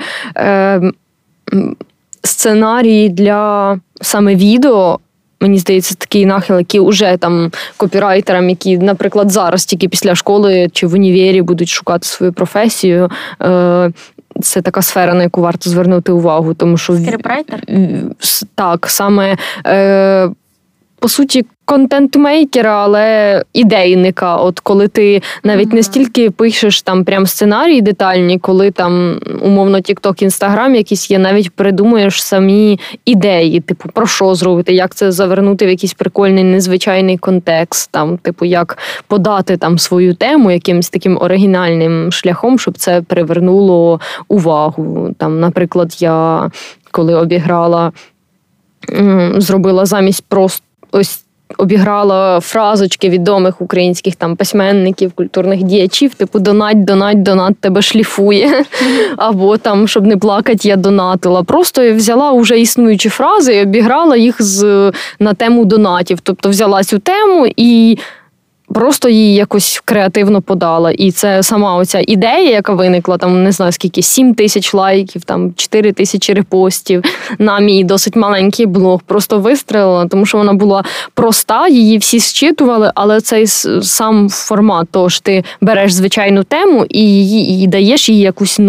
сценарії для саме відео, мені здається, такий нахил, який уже там копірайтерам, які, наприклад, зараз тільки після школи чи в універі будуть шукати свою професію, це така сфера, на яку варто звернути увагу, тому що... Скрипрайтер? Так, саме, по суті, контент-мейкера, але ідейника. От коли ти навіть не стільки пишеш там прям сценарії детальні, коли там, умовно, TikTok, Instagram якісь є, навіть придумуєш самі ідеї, про що зробити, як це завернути в якийсь прикольний, незвичайний контекст, там, як подати там свою тему якимось таким оригінальним шляхом, щоб це привернуло увагу. Там, наприклад, я коли обіграла, зробила замість просто ось обіграла фразочки відомих українських там письменників, культурних діячів, типу донать, тебе шліфує. Або там, щоб не плакати, я донатила. Просто я взяла вже існуючі фрази і обіграла їх на тему донатів. Тобто взяла цю тему і просто її якось креативно подала. І це сама оця ідея, яка виникла, там, не знаю скільки, 7 тисяч лайків, там, 4 тисячі репостів на мій досить маленький блог, просто вистрелила, тому що вона була проста, її всі зчитували, але цей сам формат, того ж ти береш звичайну тему і даєш їй якусь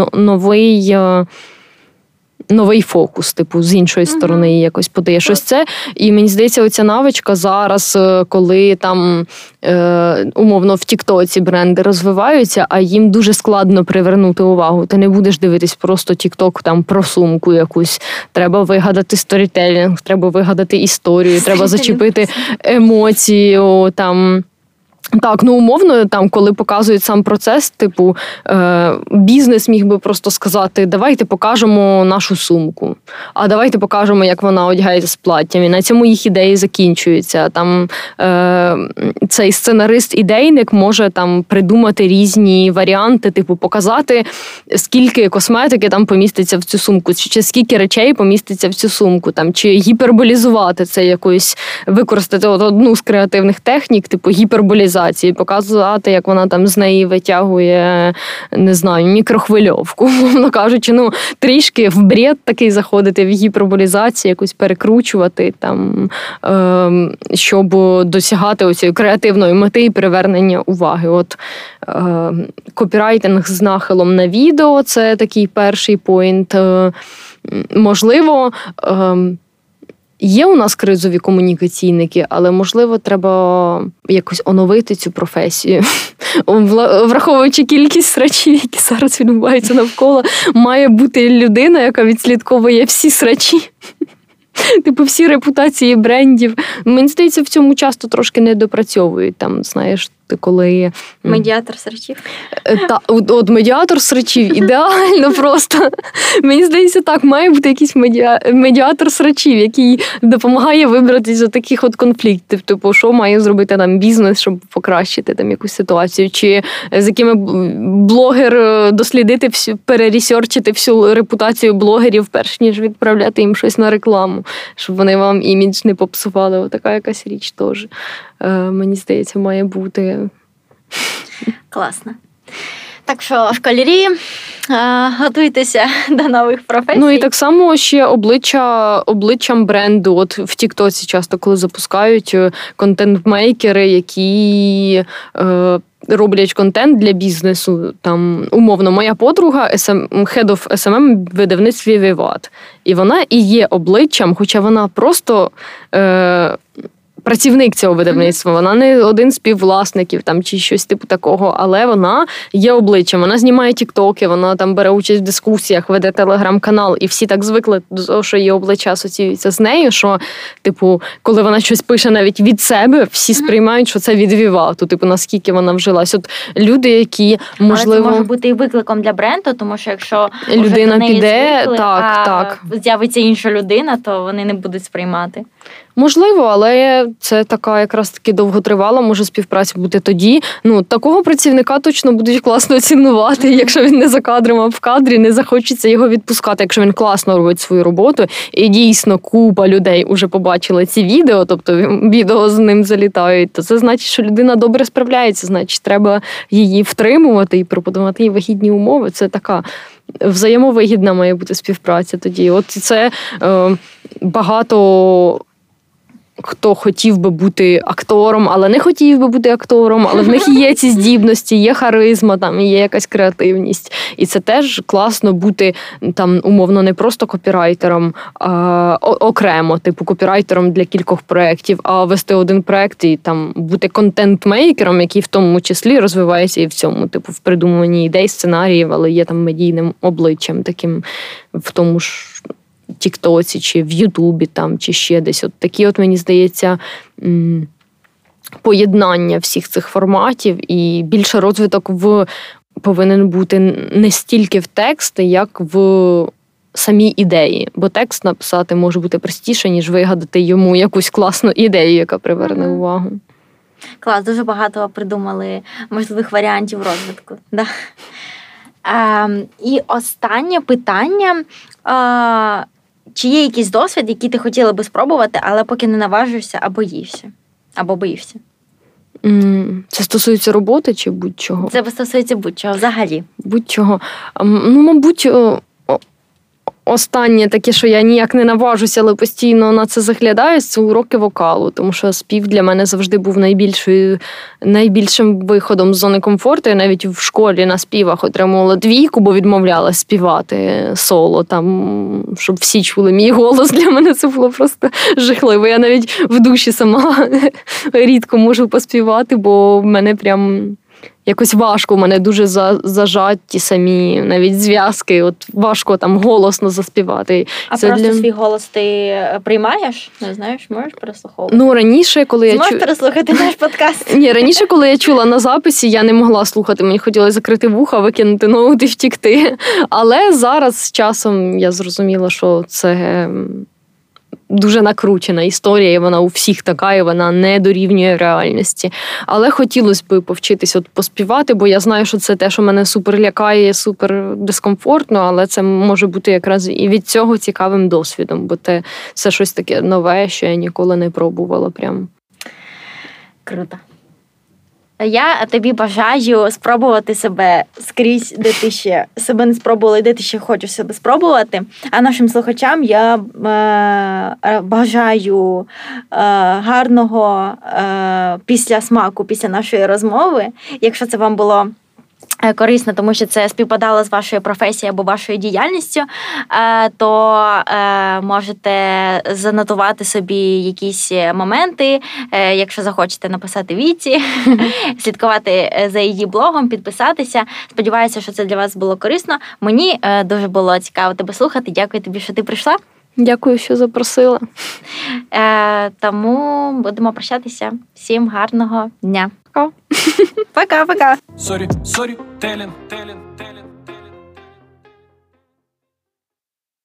новий фокус, типу, з іншої сторони її якось подаєш. Ось це. І мені здається, оця навичка зараз, коли там, умовно, в Тіктоці бренди розвиваються, а їм дуже складно привернути увагу. Ти не будеш дивитись просто Тікток там про сумку якусь. Треба сторітелінг, треба вигадати історію, треба зачепити емоцію, там... Так, умовно, там, коли показують сам процес, типу, бізнес міг би просто сказати, давайте покажемо нашу сумку, а давайте покажемо, як вона одягається з платтям. І на цьому їх ідеї закінчуються. Там цей сценарист-ідейник може там придумати різні варіанти, типу, показати, скільки косметики там поміститься в цю сумку, чи скільки речей поміститься в цю сумку, там, чи гіперболізувати це якось, використати одну з креативних технік, типу, гіперболізації, показувати, як вона там з неї витягує, не знаю, мікрохвильовку, мовно кажучи, трішки в бред такий заходити, в гіперболізацію, якусь перекручувати, там, щоб досягати оцієї креативної мети і привернення уваги. От копірайтинг з нахилом на відео – це такий перший поінт. Можливо, є у нас кризові комунікаційники, але, можливо, треба якось оновити цю професію. Враховуючи кількість срачів, які зараз відбуваються навколо, має бути людина, яка відслідковує всі срачі. Типу, всі репутації брендів. Мені здається, в цьому часто трошки не допрацьовують. Там, знаєш, коли... Медіатор срачів? От медіатор срачів, ідеально просто. Мені здається, так, має бути якийсь медіатор срачів, який допомагає вибратися з таких от конфліктів. Типу, що має зробити там бізнес, щоб покращити там якусь ситуацію, чи з якими блогер дослідити перересерчити всю репутацію блогерів, перш ніж відправляти їм щось на рекламу, щоб вони вам імідж не попсували. Отака якась річ теж, мені здається, має бути. Класно. Так що, школярі, готуйтеся до нових професій. І так само ще обличчям бренду. От в Тіктоці часто, коли запускають контент-мейкери, які роблять контент для бізнесу. Там, умовно, моя подруга Head of SMM в видавництві Vivat. І вона і є обличчям, хоча вона просто... працівник цього видавництва, вона не один з співвласників там, чи щось типу такого, але вона є обличчям, вона знімає тіктоки, вона там бере участь в дискусіях, веде телеграм-канал, і всі так звикли до того, що її обличчя асоціюється з нею, що, типу, коли вона щось пише навіть від себе, всі сприймають, що це від Вівату, типу, наскільки вона вжилась. От люди, які, можливо... Але це може бути і викликом для бренду, тому що якщо людина піде, звикли, так. з'явиться інша людина, то вони не будуть сприймати. Можливо, але це така якраз таки довготривала може співпраця бути тоді. Такого працівника точно будуть класно цінувати, якщо він не за кадром, а в кадрі, не захочеться його відпускати, якщо він класно робить свою роботу. І дійсно купа людей уже побачили ці відео, тобто відео з ним залітають, то це значить, що людина добре справляється, значить треба її втримувати і пропонувати їй вигідні умови. Це така взаємовигідна має бути співпраця тоді. От це багато... хто хотів би бути актором, але не хотів би бути актором, але в них є ці здібності, є харизма, там, є якась креативність. І це теж класно бути, там, умовно, не просто копірайтером, окремо, типу копірайтером для кількох проєктів, а вести один проєкт і там бути контент-мейкером, який в тому числі розвивається і в цьому, типу, в придумуванні ідей, сценаріїв, але є там медійним обличчям таким в тому ж Тіктоці, чи в Ютубі, там, чи ще десь. От такі, от, мені здається, поєднання всіх цих форматів і більше розвиток повинен бути не стільки в тексти, як в самі ідеї. Бо текст написати може бути простіше, ніж вигадати йому якусь класну ідею, яка приверне увагу. Клас, дуже багато придумали можливих варіантів розвитку. Да. І останнє питання. Чи є якийсь досвід, який ти хотіла би спробувати, але поки не наважуєшся або боїшся? Це стосується роботи чи будь-чого? Це стосується будь-чого взагалі. Будь-чого. Мабуть, останнє таке, що я ніяк не наважуся, але постійно на це заглядаюсь, це уроки вокалу, тому що спів для мене завжди був найбільшим виходом з зони комфорту. Я навіть в школі на співах отримувала 2, бо відмовлялась співати соло, там, щоб всі чули мій голос. Для мене це було просто жахливо. Я навіть в душі сама рідко можу поспівати, бо в мене прям... Якось важко, у мене дуже зажаті самі навіть зв'язки, от важко там голосно заспівати. А це просто свій голос ти приймаєш? Не знаєш, можеш переслуховувати? Раніше, коли зможеш переслухати наш подкаст? Ні, раніше, коли я чула на записі, я не могла слухати, мені хотілося закрити вуха, викинути ноут і втікти. Але зараз з часом я зрозуміла, що це... дуже накручена історія, і вона у всіх така, і вона не дорівнює реальності. Але хотілося б повчитись поспівати, бо я знаю, що це те, що мене супер лякає, супер дискомфортно, але це може бути якраз і від цього цікавим досвідом, бо це щось таке нове, що я ніколи не пробувала прям. Круто. Я тобі бажаю спробувати себе скрізь, де ти ще себе не спробувала, і де ти ще хочеш себе спробувати. А нашим слухачам я бажаю гарного післясмаку після нашої розмови. Якщо це вам було корисно, тому що це співпадало з вашою професією або вашою діяльністю, то можете занотувати собі якісь моменти, якщо захочете написати Віці, слідкувати за її блогом, підписатися. Сподіваюся, що це для вас було корисно. Мені дуже було цікаво тебе слухати. Дякую тобі, що ти прийшла. Дякую, що запросила. Тому будемо прощатися. Всім гарного дня. Пока. Пока-пока. Sorry, telling.